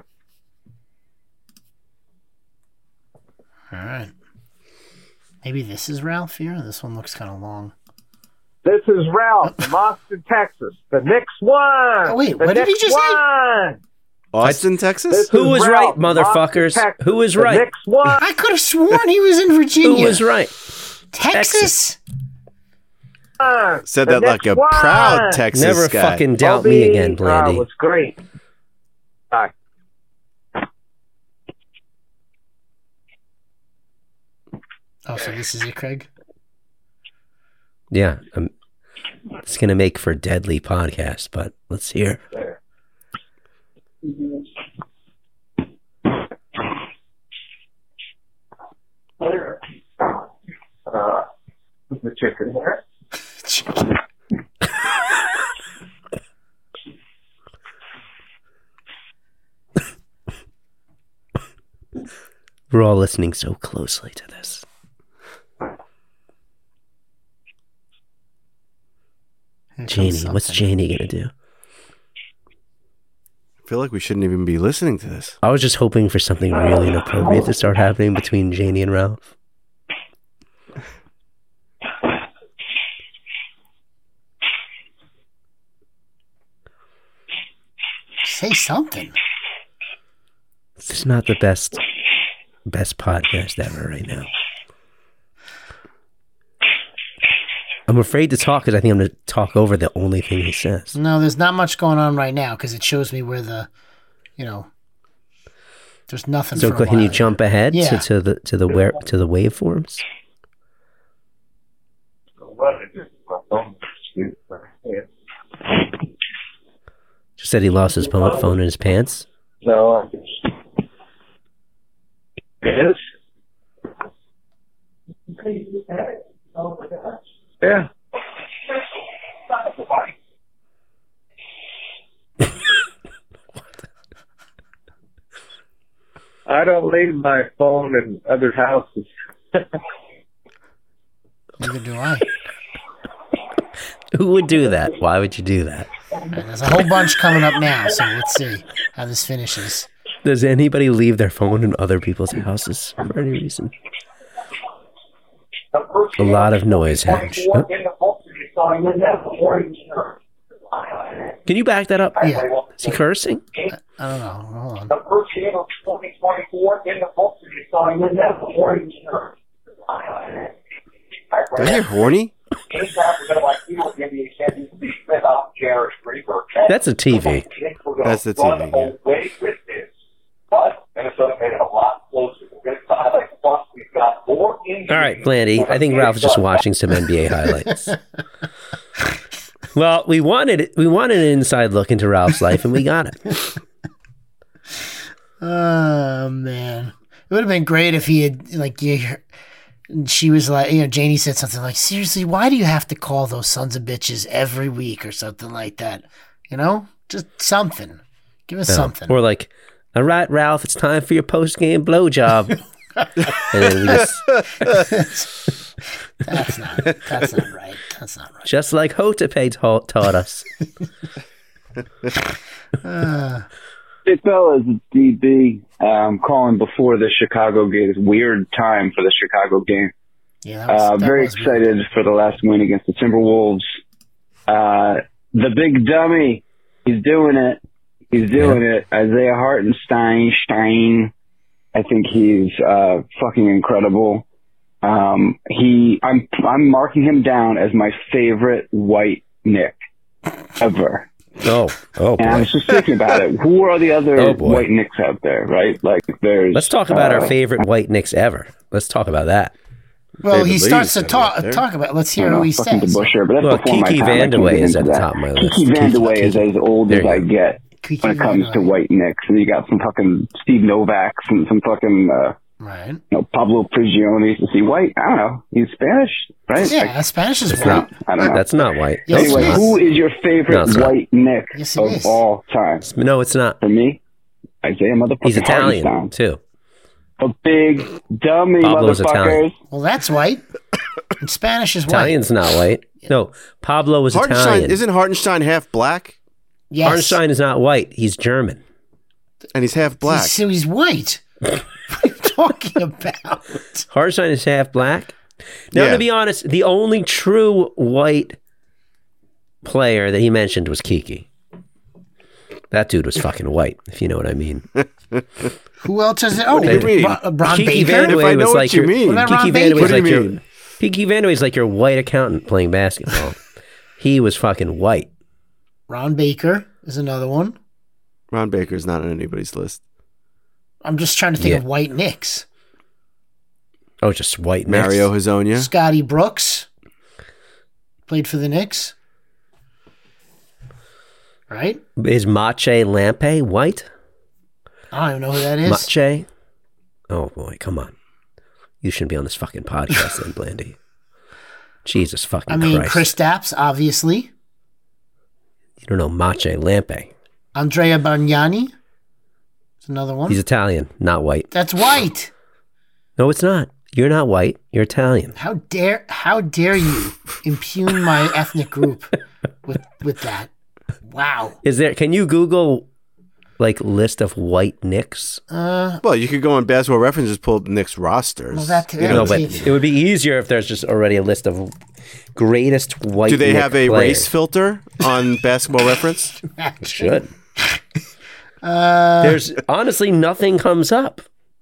All right. Maybe this is Ralph here. This one looks kind of long. This is Ralph from Austin, Texas. The Knicks won. Oh, wait, what did he just say? Austin, Texas? Who was right, motherfuckers? Who was right? The Knicks won. I could have sworn he was in Virginia. Who was right? Texas. Said that like a proud Texas Never guy. fucking doubt me again, Blandy. It was great. Bye. Oh, so this is it, Craig? Yeah, it's gonna make for a deadly podcast, but let's hear. The chicken here. We're all listening so closely to this. Janie, what's Janie gonna do? I feel like we shouldn't even be listening to this. I was just hoping for something really inappropriate to start happening between Janie and Ralph. Say something. This is not the best podcast ever right now. I'm afraid to talk because I think I'm going to talk over the only thing he says. No, there's not much going on right now because it shows me where the, there's nothing. So for a can you while. jump ahead Yeah. to the waveforms? Just said he lost his phone in his pants. No. Yes. Yeah. I don't leave my phone in other houses. Neither do I. Who would do that? Why would you do that? Right, there's a whole bunch coming up now, so let's see how this finishes. Does anybody leave their phone in other people's houses for any reason? A lot of noise, Hedge. Oh. Can you back that up? Yeah. Is he cursing? I don't know. Hold on. The first game of 2024 in the book is starting in that orange shirt. Are you horny? That's a TV. That's the TV. Yeah. But Minnesota made it a lot closer. Plus, we've got more All right, Blandy. I think Ralph is just watching some NBA highlights. Well, we wanted an inside look into Ralph's life, and we got it. Oh man, it would have been great if he had she was like, Janie said something like, "Seriously, why do you have to call those sons of bitches every week or something like that? Just something. Give us something." Or like, "All right, Ralph, it's time for your post-game blowjob." And then we just... That's not right. That's not right. Just like Hotepe taught us. Hey fellas, it's DB. I'm calling before the Chicago game. It's a weird time for the Chicago game. Yeah, very excited for the last win against the Timberwolves. The big dummy, he's doing it. He's doing it. Isaiah Hartenstein. I think he's fucking incredible. I'm marking him down as my favorite white Knick ever. Oh boy. And I was just thinking about it. Who are the other white Knicks out there, right? Like, there's. Let's talk about our favorite white Knicks ever. Let's talk about that. Well, he starts to talk about. Let's hear who he says. DeBusschere, but that's before my Kiki time. Vandeweghe is at the top of my list. Kiki Vandeweghe is as old as I get when it comes to white Knicks. And you got some fucking Steve Novaks and some fucking right. Pablo Prigioni. Is he white? I don't know. He's Spanish, right? Yeah, Spanish is white. I don't know. That's not white. Anyway, who is your favorite white Knick of all time? No, it's not. For me, Isaiah motherfucking He's Italian Hartenstein. too. A big dummy, Pablo's motherfuckers. Italian. Well, that's white. And Spanish is white. Italian's not white. No, Pablo was Italian. Isn't Hartenstein half black? Yes. Hartenstein is not white. He's German. And he's half black. So he's white. What are you talking about? Hartenstein is half black. Now, to be honest, the only true white player that he mentioned was Kiki. That dude was fucking white, if you know what I mean. Who else is it? Oh, Ron Kiki Baker? Vandeweghe If I know was what like you your, mean. What about Kiki Ron Baker? Vandeweghe What is do you like mean? your Kiki Vandeweghe is like your white accountant playing basketball. He was fucking white. Ron Baker is another one. Ron Baker's not on anybody's list. I'm just trying to think of white Knicks. Oh, just white Knicks. Mario Hezonja. Scotty Brooks played for the Knicks. Right? Is Mache Lampe white? I don't even know who that is. Mache? Oh boy, come on. You shouldn't be on this fucking podcast then, Blandy. Jesus fucking Christ. Chris Stapps, obviously. You don't know Mache Lampe. Andrea Bargnani. It's another one. He's Italian, not white. That's white. No, it's not. You're not white. You're Italian. How dare you impugn my ethnic group with that? Wow. Can you Google list of white Knicks? Well, you could go on Basketball References, pull up Knicks rosters. Well, but it would be easier if there's just already a list of greatest white. Do they Knick have a players. race filter on Basketball Reference? Should. There's honestly nothing comes up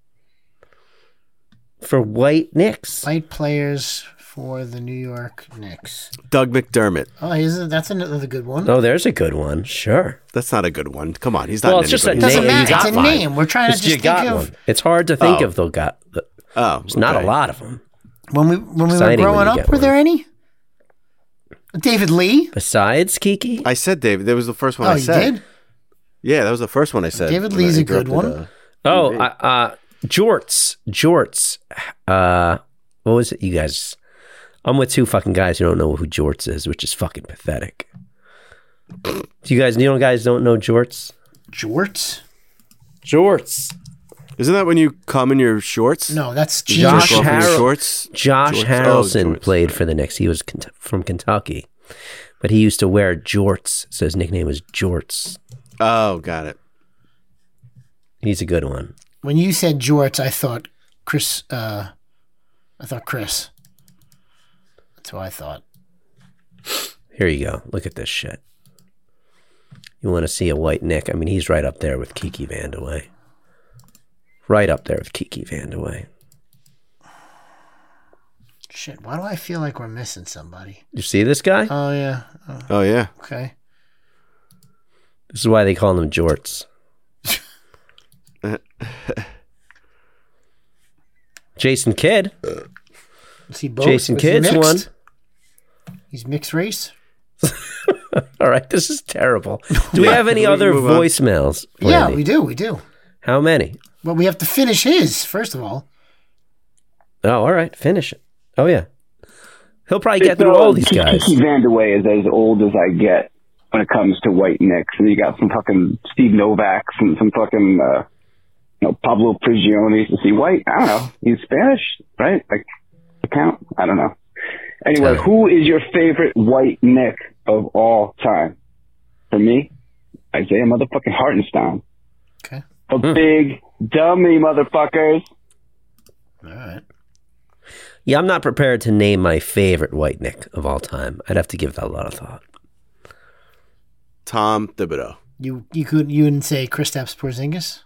for white Knicks. White players for the New York Knicks. Doug McDermott. Oh, that's another good one. Oh, there's a good one. Sure. That's not a good one. Come on, he's not. Well, it's just a anybody's name. Doesn't matter. You It's a got name. We're trying to just think of. One. It's hard to think of though. There's not a okay. lot of them. When we were Exciting when growing you up, get were one. there any? David Lee? Besides Kiki? I said David. That was the first one Oh, I you said. did? Yeah, that was the first one I said. David when Lee's I a good interrupted, one. Jorts. What was it, you guys? I'm with two fucking guys who don't know who Jorts is, which is fucking pathetic. You guys don't know Jorts? Jorts? Jorts. Isn't that when you come in your shorts? No, that's Josh Jerk off in your Harrelson. shorts? Josh Jorts. Harrelson Jorts. played for the Knicks. He was from Kentucky, but he used to wear jorts, so his nickname was Jorts. Oh, got it. He's a good one. When you said Jorts, I thought Chris. That's who I thought. Here you go. Look at this shit. You want to see a white Knick? I mean, he's right up there with Kiki Vandeweghe. Right up there with Kiki Vandeweghe. Shit, why do I feel like we're missing somebody? You see this guy? Oh, yeah. Oh, yeah. Okay. This is why they call him Jorts. Jason Kidd. Is he both? Jason Is he Kidd's mixed? one. He's mixed race? All right, this is terrible. Do we have any other voicemails? Yeah, Randy? we do. How many? Well, we have to finish his, first of all. Oh, all right, finish it. Oh, yeah. He'll probably get through all these guys. Kiki Vandeweghe is as old as I get when it comes to white Knicks. And you got some fucking Steve Novaks and some fucking Pablo Prigioni. Is he white? I don't know. He's Spanish, right? Like, account? I don't know. Anyway, who is your favorite white Knick of all time? For me, Isaiah motherfucking Hartenstein. Okay. A big dummy, motherfuckers. All right. Yeah, I'm not prepared to name my favorite white Knick of all time. I'd have to give that a lot of thought. Tom Thibodeau. You wouldn't say Kristaps Porzingis?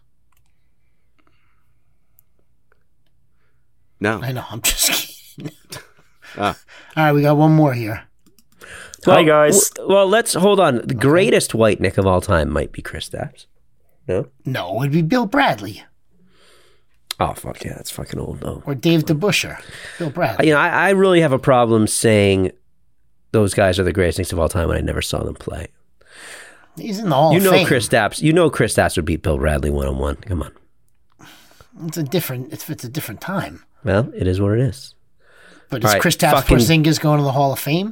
No. I know, I'm just kidding. Ah. All right, we got one more here. Hi, guys. Well, let's hold on. The greatest white Knick of all time might be Kristaps. No? No, it would be Bill Bradley. Oh, fuck yeah. That's fucking old, though. Or Dave DeBusschere. Bill Bradley. You know, I really have a problem saying those guys are the greatest Knicks of all time when I never saw them play. He's in the Hall of Fame. You know Kristaps would beat Bill Bradley one-on-one. Come on. It's a different time. Well, it is what it is. But is Kristaps Porzingis going to the Hall of Fame?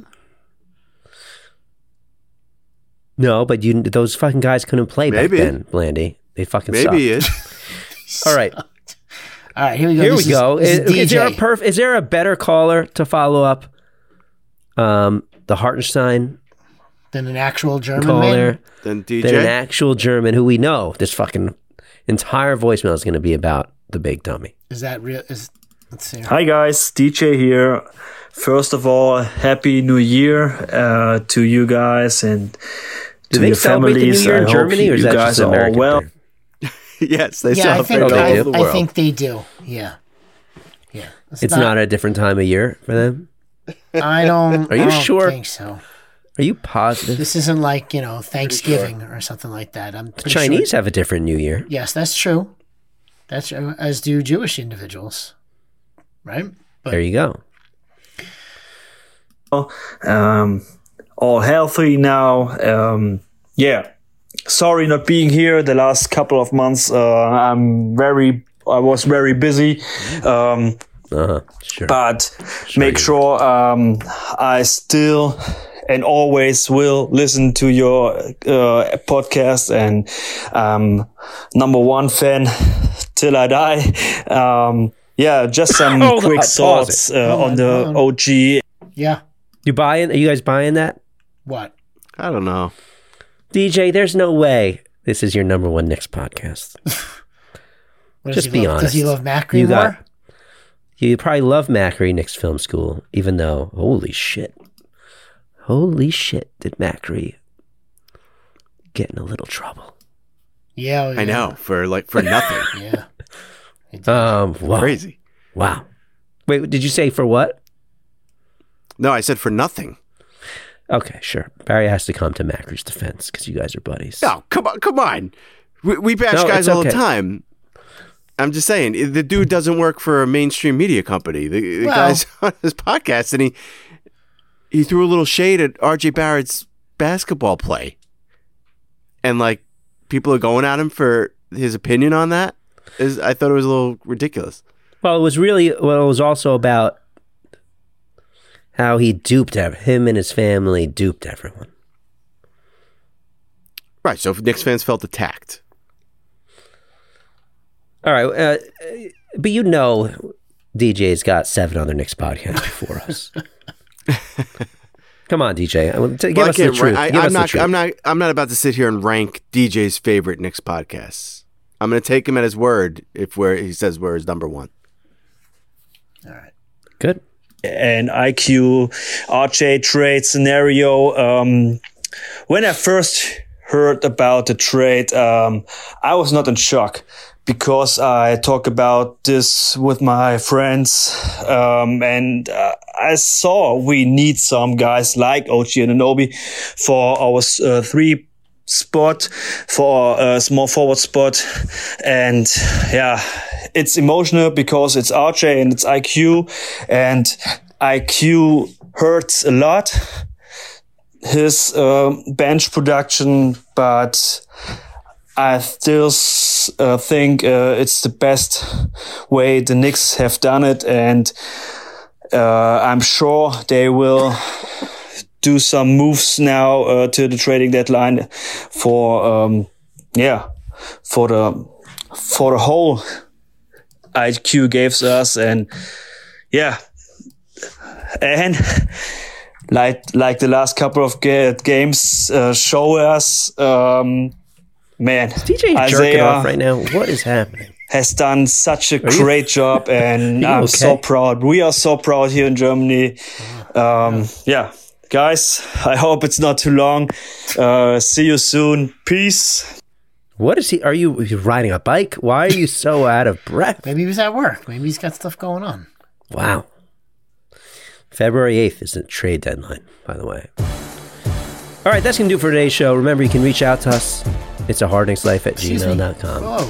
No, but those fucking guys couldn't play back then, Blandy. They fucking sucked. Maybe it. All right. All right, here we go. Is there a better caller to follow up the Hartenstein than an actual German caller? man? Than DJ? Than an actual German who we know this fucking entire voicemail is going to be about the big dummy. Is that real? Let's see. Hi guys, DJ here. First of all, Happy New Year to you guys and to your families. Do they celebrate the New Year in Germany, or is that just an American thing? Yes, they I celebrate the world. I think they do. Yeah. It's not a different time of year for them? I don't. Are you sure? I think so. Are you positive? This isn't like, Thanksgiving or something like that. The Chinese have a different New Year. Yes, that's true. That's as do Jewish individuals. Right? But there you go. All healthy now. Sorry not being here the last couple of months. I was very busy. Sure. But make sure I still and always will listen to your podcast, and number one fan till I die. Just some quick thoughts on the OG. Yeah. You buying? Are you guys buying that? What? I don't know. DJ, there's no way this is your number one Knicks podcast. Just be honest. Does he love Macri more? You probably love Macri Knicks Film School, even though, holy shit, did Macri get in a little trouble? Yeah. I know, for nothing. Yeah. Wow. Crazy. Wow. Wait, did you say for what? No, I said for nothing. Okay, sure. Barry has to come to Macri's defense because you guys are buddies. No, come on. We bash guys all the time. I'm just saying, the dude doesn't work for a mainstream media company. The guy's on his podcast, and he threw a little shade at RJ Barrett's basketball play. And, people are going at him for his opinion on that. I thought it was a little ridiculous. Well, it was also about how he duped him and his family duped everyone. Right, so if Knicks fans felt attacked. All right, but DJ's got 7 other Knicks podcasts before us. Come on, DJ. Give us the truth. I'm not about to sit here and rank DJ's favorite Knicks podcasts. I'm going to take him at his word he says we're his number one. All right. Good. An IQ RJ trade scenario. When I first heard about the trade, I was not in shock because I talk about this with my friends, and I saw we need some guys like OG Anunoby for our 3 spot, for a small forward spot. And it's emotional because it's RJ and it's IQ, and IQ hurts a lot. his bench production, but I still think it's the best way the Knicks have done it, and I'm sure they will do some moves now to the trading deadline for the whole IQ gives us, and like the last couple of games show us, man, DJ jerking off right now. What is happening? Has done such a great job, and I'm so proud. We are so proud here in Germany. Guys, I hope it's not too long. See you soon. Peace. What is he? Are you riding a bike? Why are you so out of breath? Maybe he was at work. Maybe he's got stuff going on. Wow. February 8th is the trade deadline, by the way. All right, that's going to do it for today's show. Remember, you can reach out to us. It's ahardknickslife@gmail.com. Whoa.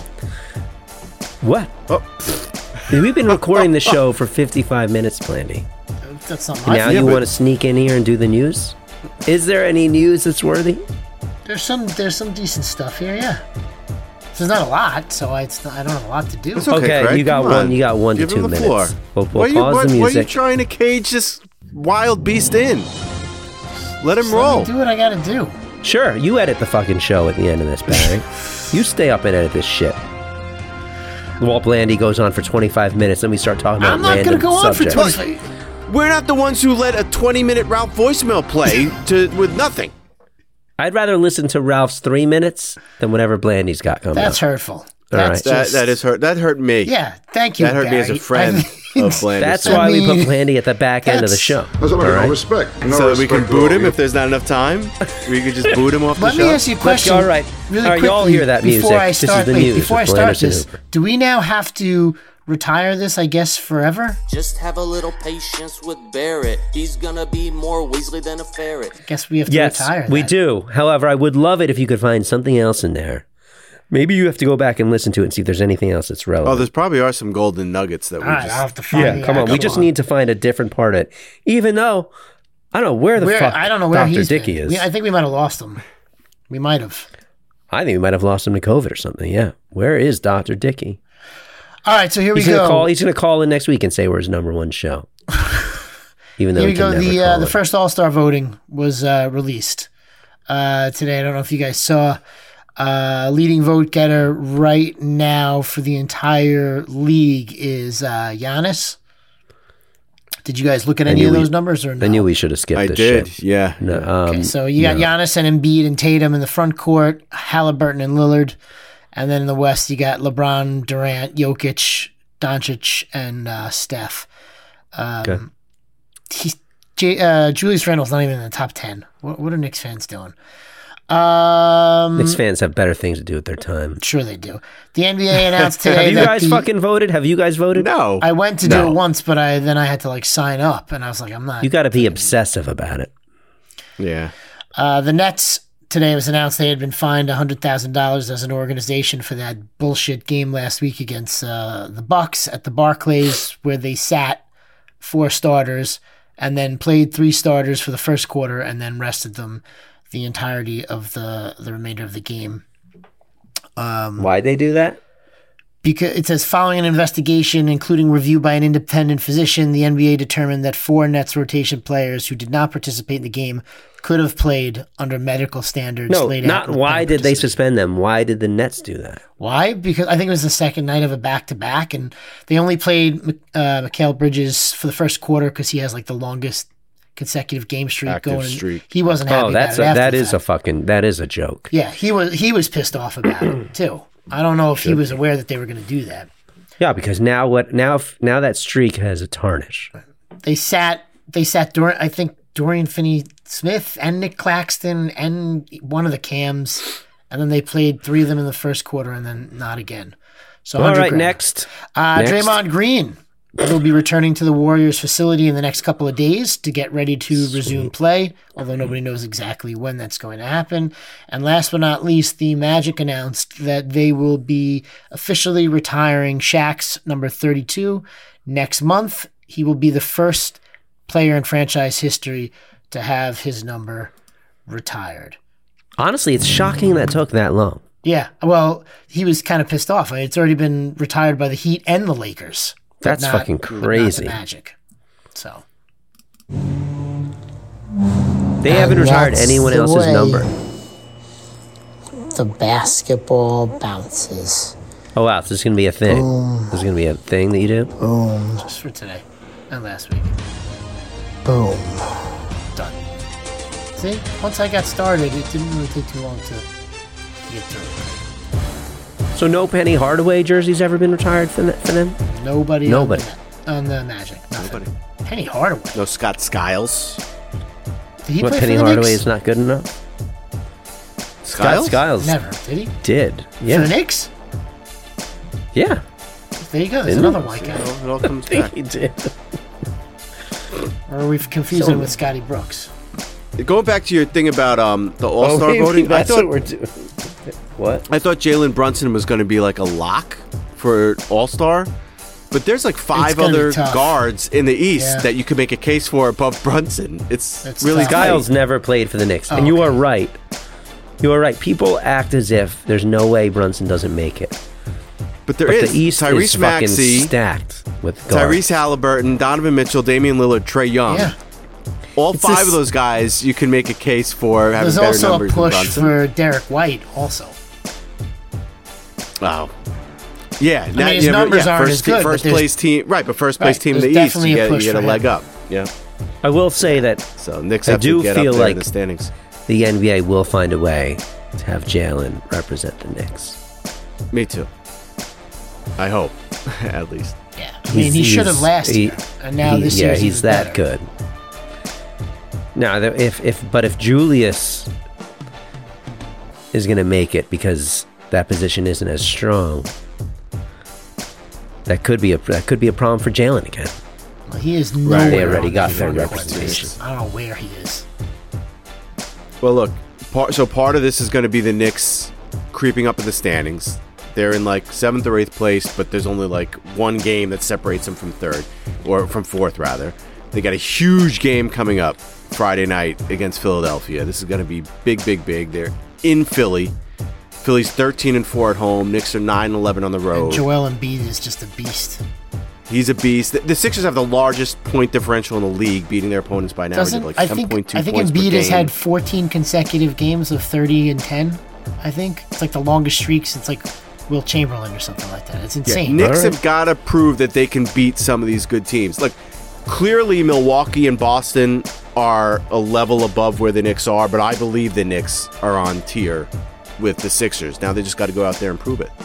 What? Oh. We've been recording the show for 55 minutes, Blandy. That's not my fault. Now you want to sneak in here and do the news? Is there any news that's worthy? There's some decent stuff here, yeah. There's not a lot, so I don't have a lot to do. It's okay, Craig, you got one Give to 2 him the minutes. floor. We'll why pause the music. Why are you trying to cage this wild beast in? Let him roll. Let me do what I gotta do. Sure, you edit the fucking show at the end of this, Barry. You stay up and edit this shit. Walt Blandy goes on for 25 minutes, then we start talking about random subjects. I'm not going to go on for 25. We're not the ones who let a 20-minute Ralph voicemail play with nothing. I'd rather listen to Ralph's 3 minutes than whatever Blandy's got coming That's up. hurtful. That's that is hurt. That hurt me. Yeah, thank you, That hurt Barry. me as a friend of Blandy. That's why we put Blandy at the back end of the show. That's what I respect. So that we can boot him if there's not enough time? We could just boot him off the show? Let me ask you a question. All right. Really all right, you all hear that music. Before I This is start, the news before I with start Blanderson this, Hooper. do we now have to retire this, I guess, forever? Just have a little patience with Barrett. He's gonna be more Weasley than a ferret. I guess we have to retire that. We do. However, I would love it if you could find something else in there. Maybe you have to go back and listen to it and see if there's anything else that's relevant. Oh, there's probably are some golden nuggets that we I'll have to find. come on. We just need to find a different part of it. Even though, I don't know where the fuck I don't know where Dr. he's Dickey been. is. I think we might have lost him. We might have. I think we might have lost him to COVID or something, yeah. Where is Dr. Dickey? All right, so here we go. He's going to call in next week and say we're his number one show. Even though here we go. The first All-Star voting was released today. I don't know if you guys saw. Leading vote getter right now for the entire league is Giannis. Did you guys look at any of those numbers or no? I knew we should have skipped this did, shit. yeah. No, okay, so you got Giannis and Embiid and Tatum in the front court, Halliburton and Lillard. And then in the West, you got LeBron, Durant, Jokic, Doncic, and Steph. Julius Randle's not even in the top 10. What are Knicks fans doing? Knicks fans have better things to do with their time. Sure they do. The NBA announced today Have you guys fucking voted? Have you guys voted? No. I went to do it once, but then I had to sign up, and I was like, I'm not. You got to be obsessive about it. Yeah. The Nets today was announced they had been fined $100,000 as an organization for that bullshit game last week against the Bucks at the Barclays, where they sat 4 starters and then played 3 starters for the first quarter and then rested them the entirety of the remainder of the game. Why'd they do that? Because it says, following an investigation, including review by an independent physician, the NBA determined that 4 Nets rotation players who did not participate in the game could have played under medical standards. No, laid not out why did they suspend them? Why did the Nets do that? Why? Because I think it was the second night of a back-to-back, and they only played Mikal Bridges for the first quarter because he has the longest consecutive game streak Active going. Streak. He wasn't happy. That is a joke. Yeah, he was pissed off about it too. I don't know if he was aware that they were going to do that. Yeah, because now that streak has a tarnish. They sat Dorian Finney-Smith and Nick Claxton and one of the Cams, and then they played 3 of them in the first quarter and then not again. So all right, $100,000. next. Draymond Green will be returning to the Warriors facility in the next couple of days to get ready to resume play, although nobody knows exactly when that's going to happen. And last but not least, the Magic announced that they will be officially retiring Shaq's number 32 next month. He will be the first player in franchise history to have his number retired. Honestly, it's shocking that took that long. Yeah, well, he was kind of pissed off. It's already been retired by the Heat and the Lakers. That's fucking crazy. Not the Magic. So they haven't retired anyone else's number. The basketball bounces. Oh wow, so this is gonna be a thing. Boom. This is gonna be a thing that you do. Boom. Just for today and last week. Boom. Done. See, once I got started, it didn't really take too long to get through. So no Penny Hardaway jersey's ever been retired for them? Nobody. Nobody. On the Magic. Nothing. Nobody. Penny Hardaway. No Scott Skiles. Did he What, play Penny for the Hardaway Knicks? is not good enough? Skiles? Skiles Never. Did he? did. Yeah. For the Knicks? Yeah. There you go. There's Didn't another he? white guy. It all comes I think back. he did. Or are we confusing him with Scotty Brooks? Going back to your thing about the All-Star voting, That's what we're doing. What? I thought Jalen Brunson was going to be like a lock for All-Star, but there's like 5 gonna be other tough. guards in the East Yeah. that you could make a case for above Brunson. It's That's really tough. Skiles never played for the Knicks. Oh, And you okay. are right. You are right. People act as if there's no way Brunson doesn't make it. But there But is the East Tyrese is fucking Maxey, stacked with guards. Tyrese Halliburton, Donovan Mitchell, Damian Lillard, Trae Young. Yeah. All It's 5 this- of those guys you can make a case for having There's better also a numbers than push Brunson. for Derek White also. Oh. Yeah, mean, his numbers aren't as good, but First there's- place team, right? But first place Right, team in the there's East, definitely you a get, push you get a for leg him. up. Yeah. I will say that So Knicks I have do to get feel up there like in the standings. the NBA will find a way to have Jalen represent the Knicks. Me too. I hope, at least. Yeah. I mean, he should have last year. And now this year he's that good. Now, if Julius is going to make it because that position isn't as strong, that could be a problem for Jalen again. Well, he is Right, nowhere. they already on got the their front court representation. list. I don't know where he is. Well, look, part of this is going to be the Knicks creeping up in the standings. They're in like 7th or 8th place, but there's only like one game that separates them from 3rd, or from 4th rather. They got a huge game coming up Friday night against Philadelphia. This is going to be big, big, big. They're in Philly. Philly's 13-4 at home. Knicks are 9-11 on the road. And Joel Embiid is just a beast. He's a beast. The Sixers have the largest point differential in the league, beating their opponents by an average of like 10.2 I think points per Embiid has game. had 14 consecutive games of 30 and 10. I think it's like the longest streaks. It's like Will Chamberlain or something like that. It's insane. Knicks have got to prove that they can beat some of these good teams. Like, clearly Milwaukee and Boston are a level above where the Knicks are, but I believe the Knicks are on tier with the Sixers. Now they just got to go out there and prove it.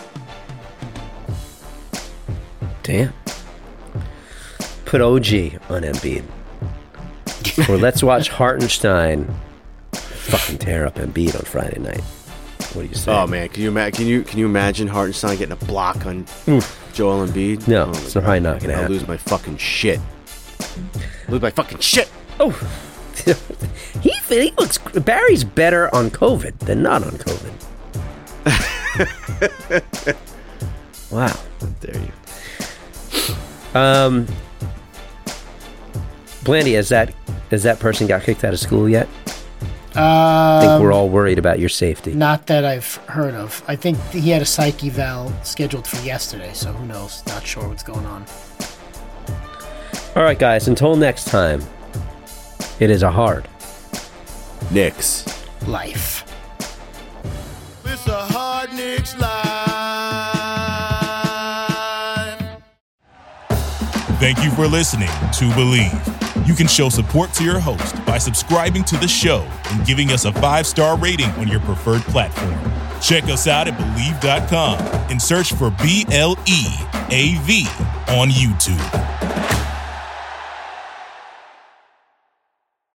Damn. Put OG on Embiid. Or let's watch Hartenstein fucking tear up Embiid on Friday night. What do you say? Oh man, can you imagine Hartenstein getting a block on Joel Embiid? No, Oh, my it's God. probably not gonna I'll happen. lose my fucking shit. Lose my fucking shit. Oh, he looks. Barry's better on COVID than not on COVID. Wow. How dare you? Blandy, has that person got kicked out of school yet? I think we're all worried about your safety. Not that I've heard of. I think he had a psych eval scheduled for yesterday, so who knows? Not sure what's going on. All right, guys. Until next time, it is a hard Knicks life. It's a hard Knicks life. Thank you for listening to Believe. You can show support to your host by subscribing to the show and giving us a 5-star rating on your preferred platform. Check us out at Believe.com and search for BLEAV on YouTube.